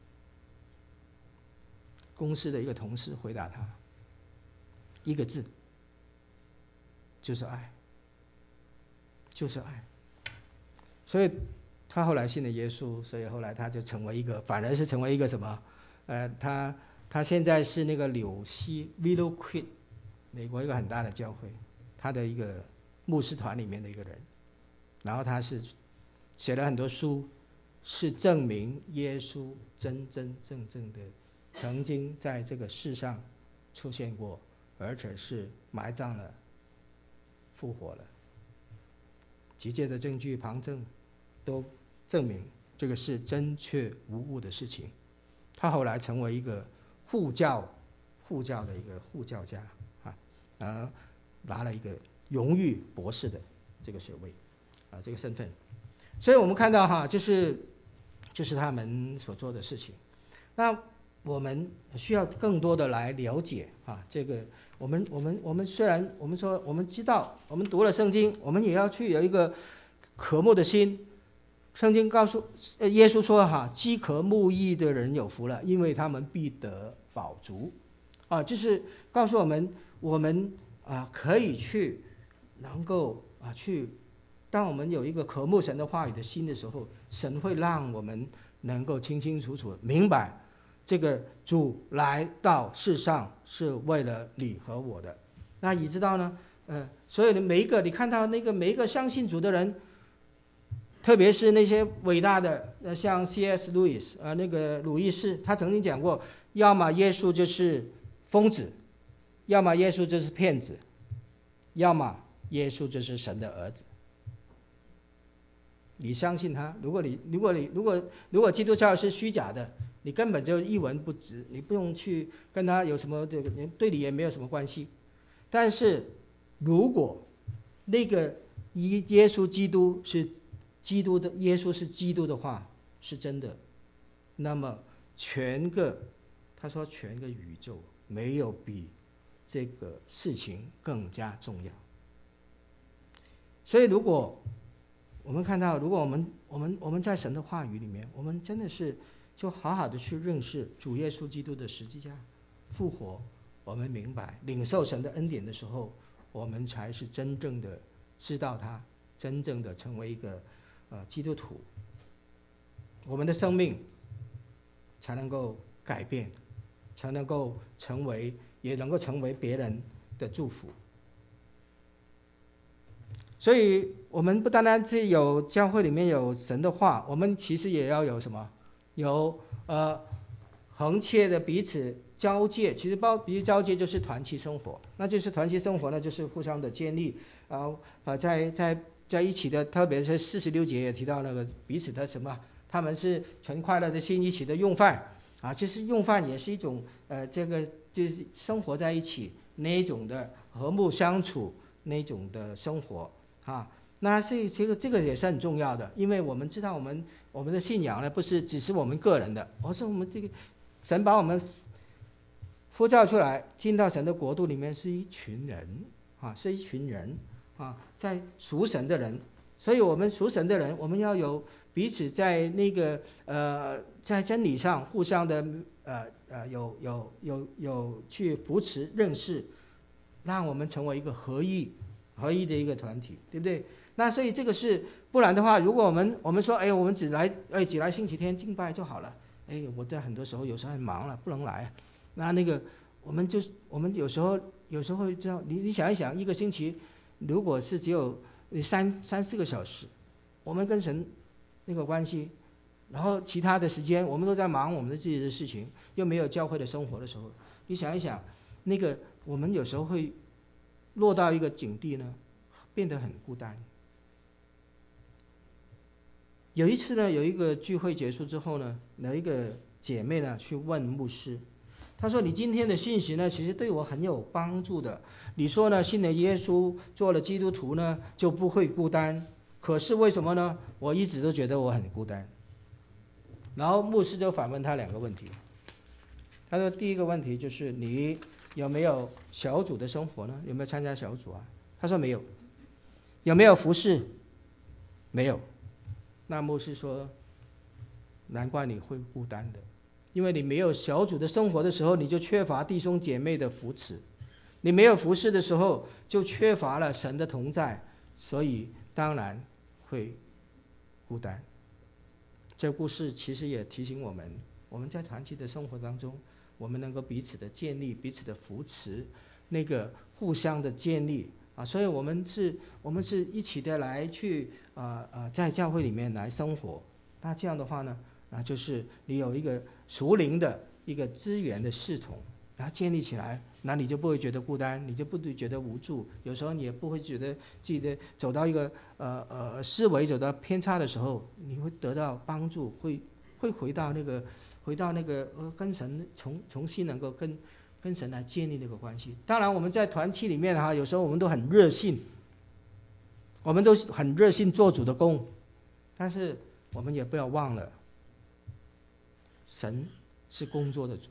公司的一个同事回答他一个字，就是爱，就是爱。所以他后来信了耶稣，所以后来他就成为一个，反而是成为一个什么？呃，他他现在是那个纽西 Willow Creek 美国一个很大的教会，他的一个牧师团里面的一个人。然后他是写了很多书，是证明耶稣真真正正的曾经在这个世上出现过， 而且是埋葬了、复活了。急切的证据、旁证都证明这个是真确无误的事情。他后来成为一个护教、护教的一个护教家啊，呃，拿了一个荣誉博士的这个学位啊，这个身份。所以我们看到哈，就是就是他们所做的事情。那我们需要更多的来了解啊，这个我们我们我们虽然我们说我们知道，我们读了圣经，我们也要去有一个渴慕的心。圣经告诉耶稣说哈，饥渴慕义的人有福了，因为他们必得饱足啊，就是告诉我们，我们啊可以去能够啊去，当我们有一个渴慕神的话语的心的时候，神会让我们能够清清楚楚明白，这个主来到世上是为了你和我的。那你知道呢？呃，所以每一个你看到那个每一个相信主的人，特别是那些伟大的，呃，像 C S 路易斯啊，那个鲁易士，他曾经讲过，要么耶稣就是疯子，要么耶稣就是骗子，要么耶稣就是神的儿子。你相信他？如果你如果你如果如果基督教是虚假的，你根本就一文不值，你不用去跟他有什么这个，对你也没有什么关系。但是如果那个耶稣基督是基督的，耶稣是基督的话是真的，那么全个他说全个宇宙没有比这个事情更加重要。所以如果我们看到，如果我们我们我们在神的话语里面，我们真的是就好好的去认识主耶稣基督的十字架复活，我们明白领受神的恩典的时候，我们才是真正的知道他，真正的成为一个呃基督徒，我们的生命才能够改变，才能够成为，也能够成为别人的祝福。所以我们不单单是有教会里面有神的话，我们其实也要有什么？有呃恒切的彼此交界，其实包彼此交界就是团契生活，那就是团契生活呢，就是互相的建立，然后呃在在在一起的，特别是四十六节也提到那个彼此的什么，他们是存快乐的心一起的用饭啊，其实用饭也是一种呃这个就是生活在一起那一种的和睦相处那种的生活。啊，那这这个这个也是很重要的，因为我们知道我们我们的信仰呢，不是只是我们个人的，而是我们这个神把我们呼召出来，进到神的国度里面，是一群人啊，是一群人啊，在属神的人，所以我们属神的人，我们要有彼此在那个呃在真理上互相的呃呃有有有有去扶持认识，让我们成为一个合一。合一的一个团体，对不对？那所以这个是，不然的话，如果我们我们说，哎，我们只来，哎，只来星期天敬拜就好了，哎，我在很多时候有时候很忙了，不能来，那那个我们就我们有时候有时候会这样，你你想一想，一个星期如果是只有三三四个小时，我们跟神那个关系，然后其他的时间我们都在忙我们的自己的事情，又没有教会的生活的时候，你想一想，那个我们有时候会落到一个境地呢，变得很孤单。有一次呢，有一个聚会结束之后呢，有一个姐妹呢去问牧师，她说：“你今天的信息呢，其实对我很有帮助的。你说呢，信了耶稣，做了基督徒呢，就不会孤单。可是为什么呢？我一直都觉得我很孤单。”然后牧师就反问他两个问题。他说：“第一个问题就是你有没有小组的生活呢？有没有参加小组啊？”他说没有。有没有服侍？没有。那牧师说，难怪你会孤单的，因为你没有小组的生活的时候，你就缺乏弟兄姐妹的扶持，你没有服侍的时候，就缺乏了神的同在，所以当然会孤单。这故事其实也提醒我们，我们在团契的生活当中，我们能够彼此的建立，彼此的扶持，那个互相的建立啊，所以我们是，我们是一起的来去啊啊，在教会里面来生活。那这样的话呢，啊，就是你有一个属灵的一个资源的系统然后建立起来，那你就不会觉得孤单，你就不会觉得无助，有时候你也不会觉得自己的走到一个呃呃思维走到偏差的时候，你会得到帮助，会会回到那个回到那个呃跟神重重新能够跟跟神来建立那个关系。当然我们在团契里面哈，有时候我们都很热心，我们都很热心做主的工，但是我们也不要忘了，神是工作的主，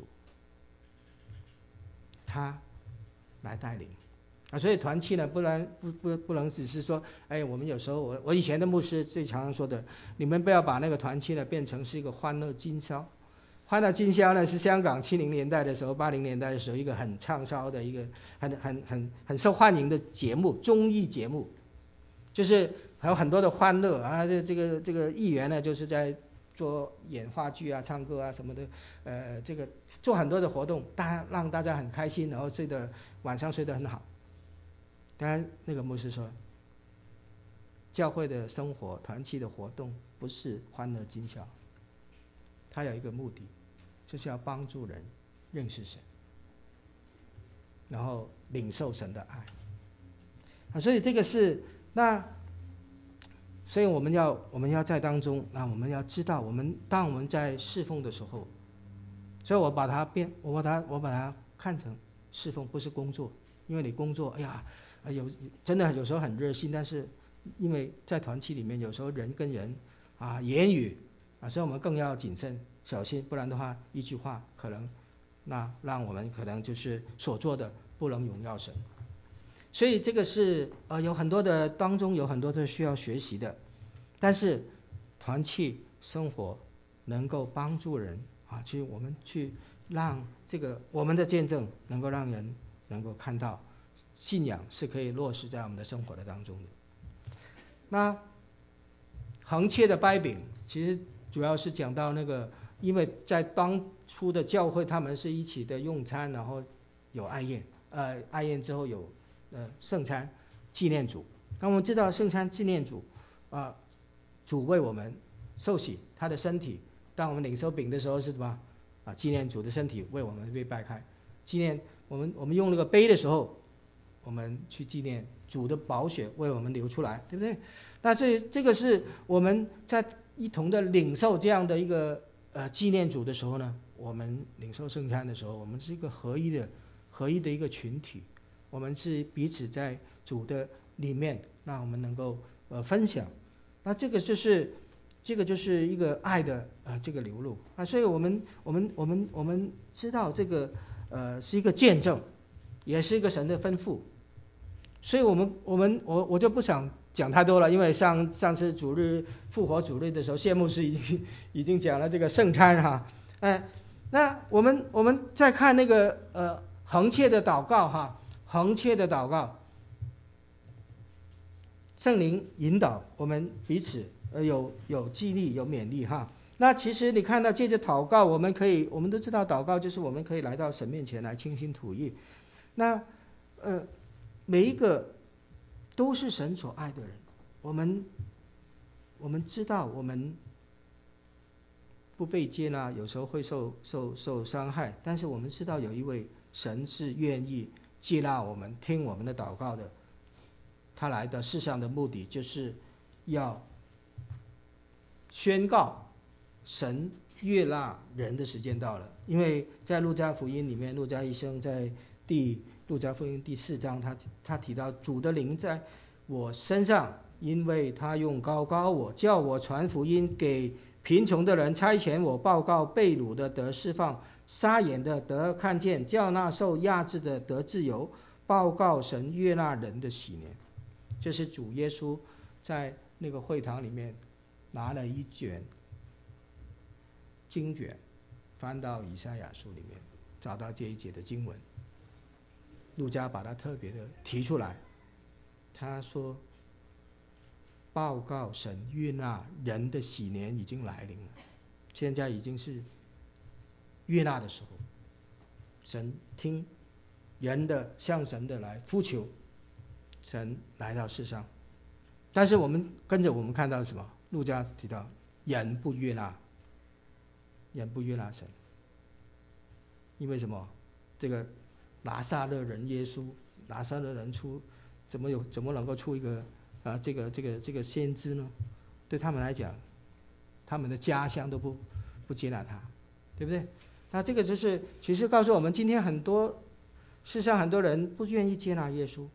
他来带领啊，所以团契呢，不然不不不能只是说，哎，我们有时候我我以前的牧师最常常说的，你们不要把那个团契呢变成是一个欢乐今宵。欢乐今宵呢是香港七零年代的时候、八零年代的时候一个很畅销的一个很很很很受欢迎的节目，综艺节目，就是还有很多的欢乐啊，这这个这个艺员呢就是在做演话剧啊、唱歌啊什么的，呃，这个做很多的活动，大家让大家很开心，然后睡得晚上睡得很好。当然，那个牧师说，教会的生活、团契的活动不是欢乐今宵，它有一个目的，就是要帮助人认识神，然后领受神的爱啊。所以这个是那。所以我们要我们要在当中，那我们要知道，我们当我们在侍奉的时候，所以我把它变，我把它我把它看成侍奉，不是工作。因为你工作，哎呀，有真的有时候很热心，但是因为在团契里面，有时候人跟人啊言语啊，所以我们更要谨慎小心，不然的话，一句话可能那让我们可能就是所做的不能荣耀神。所以这个是呃有很多的当中有很多的需要学习的，但是团契生活能够帮助人啊，去我们去让这个我们的见证能够让人能够看到信仰是可以落实在我们的生活的当中的。那横切的掰饼其实主要是讲到那个，因为在当初的教会他们是一起的用餐，然后有爱宴，呃爱宴之后有呃圣餐纪念主。那我们知道圣餐纪念主啊、呃，主为我们受洗，他的身体，当我们领受饼的时候是什么啊？纪念主的身体为我们被掰开，纪念我们我们用那个杯的时候，我们去纪念主的宝血为我们流出来，对不对？那所以这个是我们在一同的领受这样的一个呃纪念主的时候呢，我们领受圣餐的时候，我们是一个合一的合一的一个群体，我们是彼此在主的里面，那我们能够呃分享，那这个就是这个就是一个爱的呃这个流露啊，所以我们我们我们我们知道这个呃是一个见证，也是一个神的吩咐。所以我们我们我我就不想讲太多了，因为上上次主日复活主日的时候，谢牧师已经已经讲了这个圣餐哈，哎，那我们我们再看那个呃横切的祷告哈，横切的祷告，圣灵引导我们彼此呃有有激励有勉励哈。那其实你看到借着祷告，我们可以我们都知道祷告就是我们可以来到神面前来倾心吐意，那呃每一个都是神所爱的人，我们我们知道我们不被接纳，有时候会受受受伤害，但是我们知道有一位神是愿意接纳我们听我们的祷告的，他来的世上的目的就是要宣告神悦纳人的时间到了。因为在路加福音里面，路加医生在第路加福音第四章，他他提到主的灵在我身上，因为他用膏膏我，叫我传福音给贫穷的人，差遣我报告被掳的得释放，瞎眼的得看见，叫那受压制的得自由，报告神悦纳人的喜年。这是主耶稣在那个会堂里面拿了一卷经卷，翻到以赛亚书里面，找到这一节的经文，路加把它特别的提出来，他说报告神悦纳人的喜年已经来临了，现在已经是悦纳的时候，神听人的向神的来呼求，神来到世上。但是我们跟着我们看到什么？路加提到人不悦纳，人不悦纳神，因为什么？ 这个拿撒勒人耶稣，拿撒勒人出，怎么有怎么能够出一个啊这个这个这个先知呢？对他们来讲，他们的家乡都不不接纳他，对不对？那这个就是其实告诉我们，今天很多世上很多人不愿意接纳耶稣，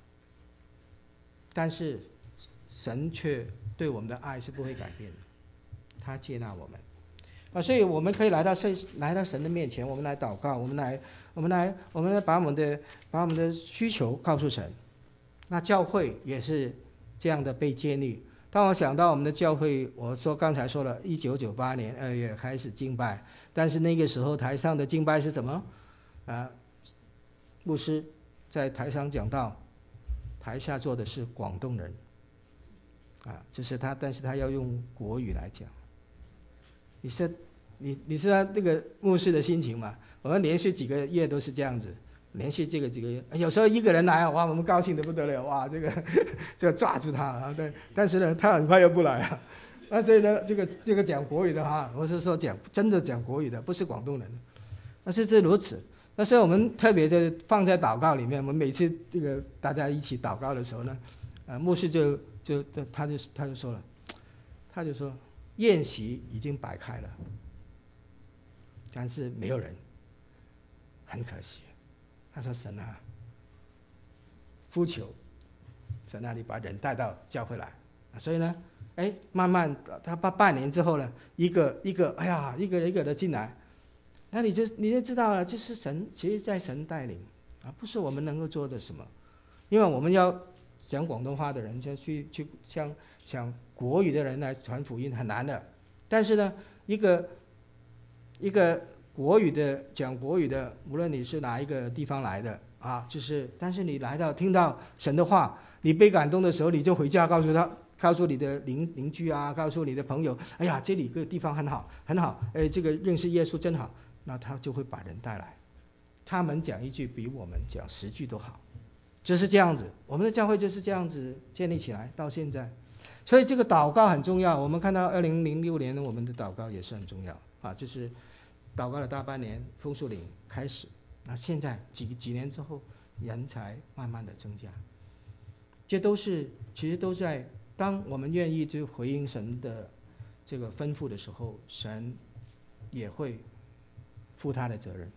但是神却对我们的爱是不会改变的，他接纳我们啊，所以我们可以来到神来到神的面前，我们来祷告，我们来我们来我们来把我们的把我们的需求告诉神。那教会也是这样的被建立。当我想到我们的教会，我说刚才说了，一九九八年二月开始敬拜，但是那个时候台上的敬拜是什么？啊，牧师在台上讲道，台下坐的是广东人，啊，就是他，但是他要用国语来讲。你是你你知道这个牧师的心情吗？我们连续几个月都是这样子，连续这个几个月，有时候一个人来，哇，我们高兴得不得了，哇，这个这个抓住他啊，对，但是呢，他很快又不来了，那所以呢，这个这个讲国语的哈，我是说讲真的讲国语的，不是广东人，那是这如此。那所以我们特别就放在祷告里面，我们每次这个大家一起祷告的时候呢，呃，牧师就就他就他就说了，他就说宴席已经摆开了，但是没有人，很可惜。他说神啊，呼求神啊，你把人带到教会来。所以呢，哎，慢慢他半半年之后呢，一个一个，哎呀，一个一个的进来，那你就你就知道了，就是神，其实在神带领啊，不是我们能够做的什么，因为我们要讲广东话的人，就去去像讲国语的人来传福音很难的，但是呢，一个一个国语的讲国语的，无论你是哪一个地方来的啊，就是但是你来到听到神的话，你被感动的时候，你就回家告诉他，告诉你的邻邻居啊，告诉你的朋友，哎呀，这里个地方很好很好，哎，这个认识耶稣真好，那他就会把人带来，他们讲一句比我们讲十句都好，就是这样子，我们的教会就是这样子建立起来到现在。所以这个祷告很重要，我们看到二零零六年我们的祷告也是很重要啊，就是祷告了大半年，枫树岭开始，那现在几几年之后，人才慢慢的增加，这都是其实都在当我们愿意就回应神的这个吩咐的时候，神也会负他的责任。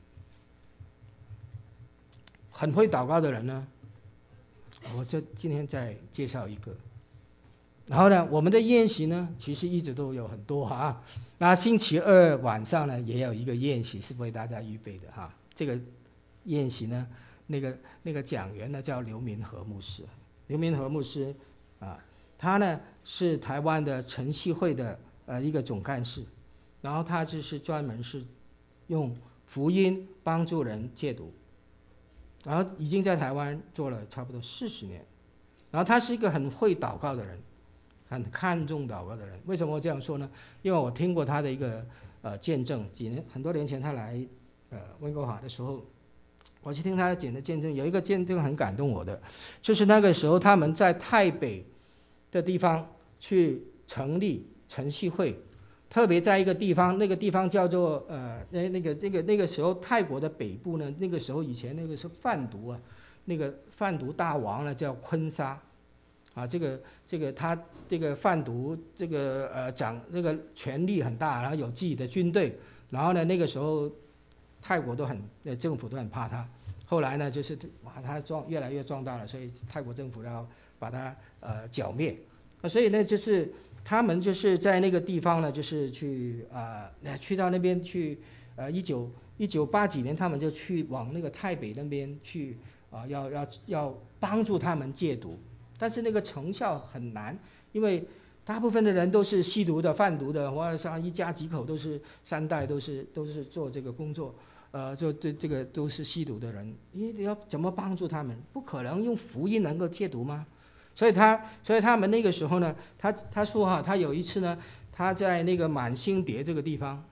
很会祷告的人呢，我就今天再介绍一个。然后呢，我们的宴席呢，其实一直都有很多哈。那星期二晚上呢，也有一个宴席是为大家预备的哈。这个宴席呢，那个那个讲员呢叫刘明和牧师。刘明和牧师啊，他呢是台湾的晨曦会的呃一个总干事，然后他就是专门是用福音帮助人戒毒，然后已经在台湾做了差不多四十年，然后他是一个很会祷告的人。很看重祷告的人，为什么我这样说呢？因为我听过他的一个呃见证，几年很多年前他来呃温哥华的时候，我去听他的简的见证，有一个见证很感动我的，就是那个时候他们在泰北的地方去成立晨曦会，特别在一个地方，那个地方叫做呃那那个这个那个时候泰国的北部呢，那个时候以前那个是贩毒啊，那个贩毒大王呢叫坤沙。啊，这个这个他这个贩毒这个呃掌这个权力很大，然后有自己的军队，然后呢那个时候泰国都很呃政府都很怕他，后来呢就是把他壮越来越壮大了，所以泰国政府要把他呃剿灭，啊，所以呢就是他们就是在那个地方呢就是去啊、呃、去到那边去呃一九一九八几年他们就去往那个泰北那边去啊、呃、要要要帮助他们戒毒。但是那个成效很难，因为大部分的人都是吸毒的、贩毒的，或者像一家几口都是三代都是都是做这个工作，呃，就对这个都是吸毒的人，你要怎么帮助他们？不可能用福音能够戒毒吗？所以他所以他们那个时候呢，他他说哈，他有一次呢，他在那个满星蝶这个地方。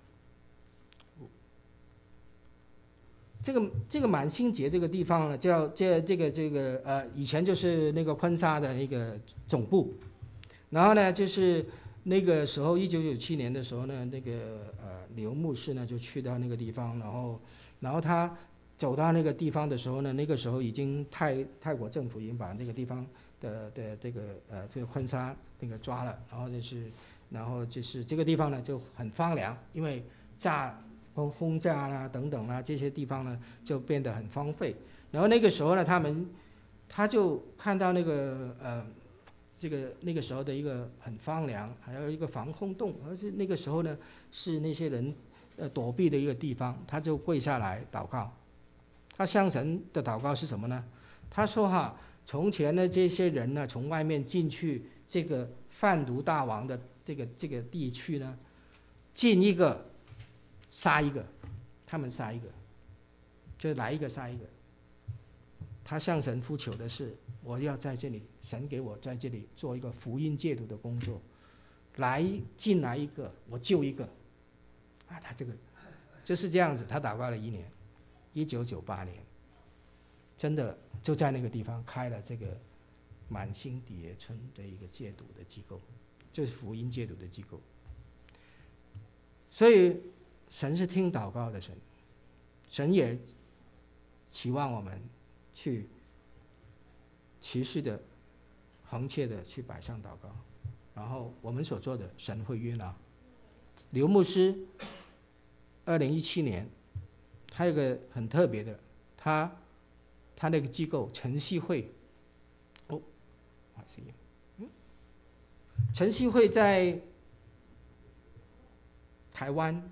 这个这个满星节这个地方呢，叫这这个这个呃，以前就是那个坤沙的那个总部，然后呢，就是那个时候一九九七年的时候呢，那个呃刘牧师呢就去到那个地方，然后然后他走到那个地方的时候呢，那个时候已经泰泰国政府已经把那个地方的的这个呃这个婚纱那个抓了，然后就是然后就是这个地方呢就很荒凉，因为炸轰轰炸啦等等啦这些地方呢就变得很荒废。然后那个时候呢，他们他就看到那个呃这个那个时候的一个很荒凉，还有一个防空洞，而且那个时候呢是那些人呃躲避的一个地方，他就跪下来祷告。他向神的祷告是什么呢？他说哈，从前的这些人呢，从外面进去这个贩毒大王的这个这个地区呢，进一个杀一个，他们杀一个，就来一个杀一个。他向神呼求的是，我要在这里，神给我在这里做一个福音戒毒的工作，来进来一个，我救一个。啊，他这个就是这样子，他祷告了一年，一九九八年，真的就在那个地方开了这个满兴底耶村的一个戒毒的机构，就是福音戒毒的机构。所以神是听祷告的神，神也期望我们去持续的恒切的去摆上祷告，然后我们所做的神会悦纳。刘牧师二零一七年他有个很特别的，他他那个机构晨曦会，哦，嗯，晨曦会在台湾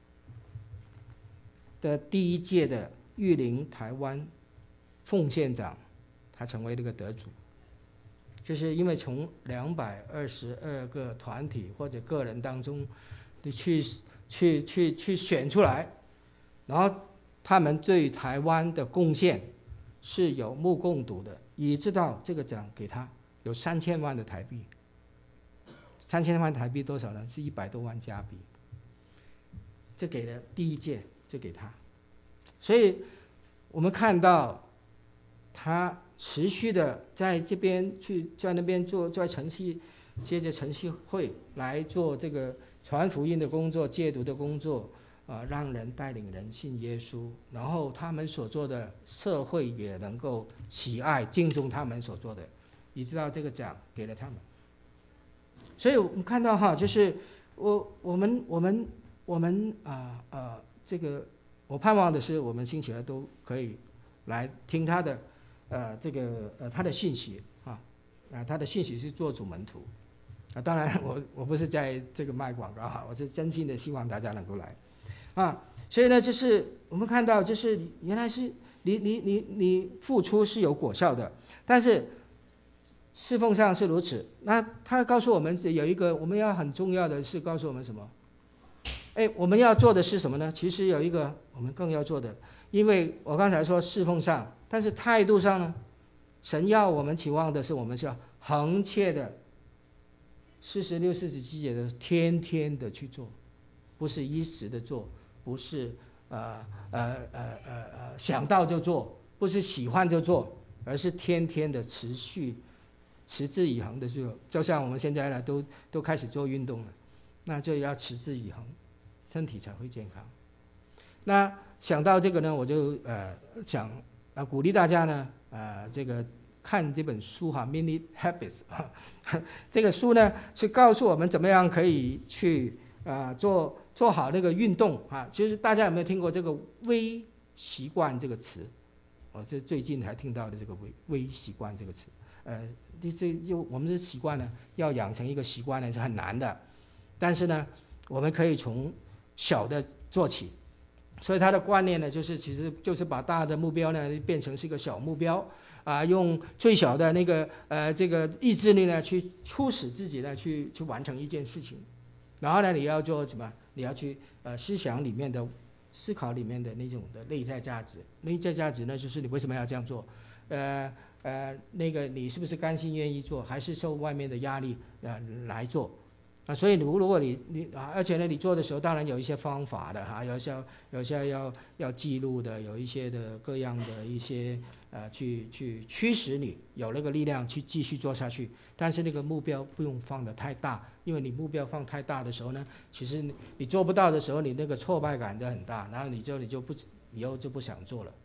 的第一届的育龄台湾奉献奖，他成为那个得主，就是因为从两百二十二个团体或者个人当中去去去去选出来，然后他们对台湾的贡献是有目共睹的，也知道这个奖给他有三千万的台币，三千万台币多少呢？是一百多万加币，这给了第一届，就给他。所以我们看到他持续的在这边去在那边做，在晨曦接着晨曦会来做这个传福音的工作、戒毒的工作啊、呃，让人带领人信耶稣，然后他们所做的社会也能够喜爱敬重他们所做的，你知道这个奖给了他们。所以我们看到哈，就是我我们我们我们啊啊、呃、这个我盼望的是我们星期二都可以来听他的呃这个呃他的信息啊啊他的信息是做主门徒啊，当然我我不是在这个卖广告哈，我是真心的希望大家能够来啊。所以呢，就是我们看到，就是原来是你你你你付出是有果效的，但是侍奉上是如此。那他告诉我们有一个我们要很重要的是告诉我们什么？哎，我们要做的是什么呢？其实有一个我们更要做的，因为我刚才说侍奉上，但是态度上呢，神要我们期望的是我们是要恒切的四十六、四十七节的天天的去做，不是一时的做，不是呃呃呃呃呃想到就做，不是喜欢就做，而是天天的持续持之以恒的做。就像我们现在呢，都都开始做运动了，那就要持之以恒，身体才会健康。那想到这个呢，我就呃想啊鼓励大家呢，呃这个看这本书哈 ，Mini Habits 这个书呢是告诉我们怎么样可以去啊、呃、做做好那个运动啊。其实大家有没有听过这个微习惯这个词？我这最近还听到的这个微微习惯这个词，呃，这就我们的习惯呢，要养成一个习惯呢是很难的，但是呢，我们可以从小的做起。所以他的观念呢，就是其实就是把大的目标呢变成是一个小目标啊，用最小的那个呃这个意志力呢去促使自己呢去去完成一件事情，然后呢你要做什么？你要去呃思想里面的思考里面的那种的内在价值，内在价值呢就是你为什么要这样做？呃呃那个你是不是甘心愿意做，还是受外面的压力呃来做？啊，所以如如果你你啊，而且呢，你做的时候当然有一些方法的哈，有些有些要要记录的，有一些的各样的一些呃，去去驱使你有那个力量去继续做下去。但是那个目标不用放得太大，因为你目标放太大的时候呢，其实你你做不到的时候，你那个挫败感就很大，然后你就你就不以后就不想做了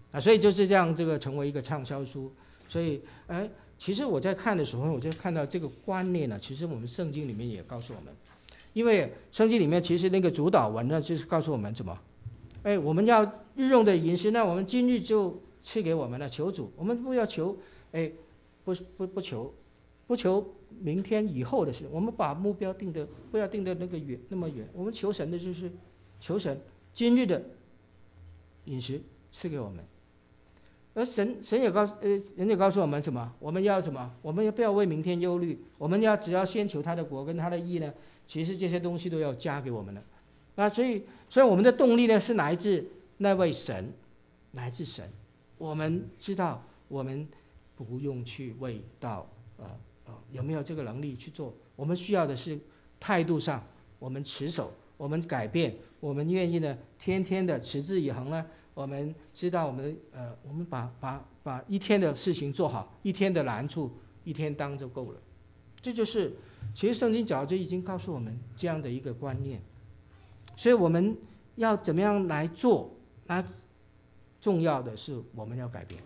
啊，所以就是这样，这个成为一个畅销书。所以，哎，其实我在看的时候，我就看到这个观念呢，其实我们圣经里面也告诉我们，因为圣经里面其实那个主导文呢，就是告诉我们什么？哎，我们要日用的饮食呢，我们今日就赐给我们了，求主，我们不要求，哎，不不不求，不求明天以后的事，我们把目标定的不要定的那个远那么远，我们求神的就是求神今日的饮食赐给我们。而神神也告呃人也告诉我们什么？我们要什么？我们不要为明天忧虑，我们要只要先求他的国跟他的义呢，其实这些东西都要加给我们的。那所以所以我们的动力呢是来自那位神，来自神。我们知道我们不用去为到呃呃有没有这个能力去做，我们需要的是态度上我们持守，我们改变，我们愿意呢天天的持之以恒呢。我们知道我们呃，我们把把把一天的事情做好，一天的难处一天当就够了。这就是其实圣经早就已经告诉我们这样的一个观念。所以我们要怎么样来做？那重要的是我们要改变。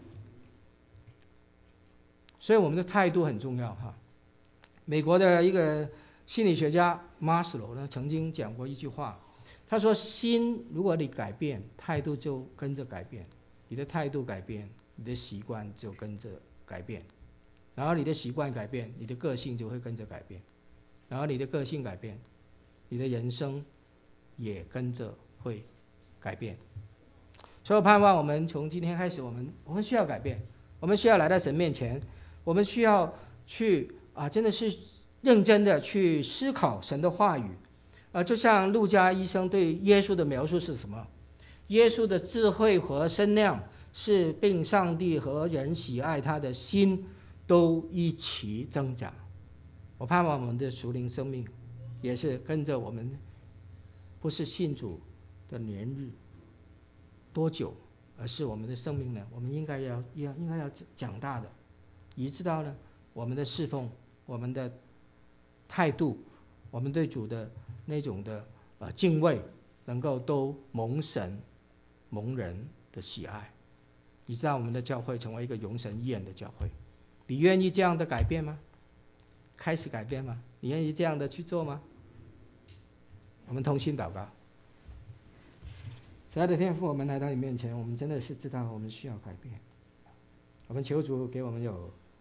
所以我们的态度很重要哈。美国的一个心理学家马斯洛呢曾经讲过一句话。他说心如果你改变，态度就跟着改变，你的态度改变，你的习惯就跟着改变，然后你的习惯改变，你的个性就会跟着改变，然后你的个性改变，你的人生也跟着会改变。所以我盼望我们从今天开始，我们我们需要改变，我们需要来到神面前，我们需要去啊，真的是认真的去思考神的话语。呃，就像路加医生对耶稣的描述是什么？耶稣的智慧和身量是并上帝和人喜爱他的心都一起增长。我盼望我们的属灵生命也是跟着我们，不是信主的年日多久，而是我们的生命呢，我们应该要要应该要长大的，以致到呢我们的侍奉，我们的态度，我们对主的那种的呃敬畏，能够都蒙神蒙人的喜爱，以致让我们的教会成为一个容神一人的教会。你愿意这样的改变吗？开始改变吗？你愿意这样的去做吗？我们同心祷告。慈爱的天父，我们来到你面前，我们真的是知道我们需要改变，我们求主给我们有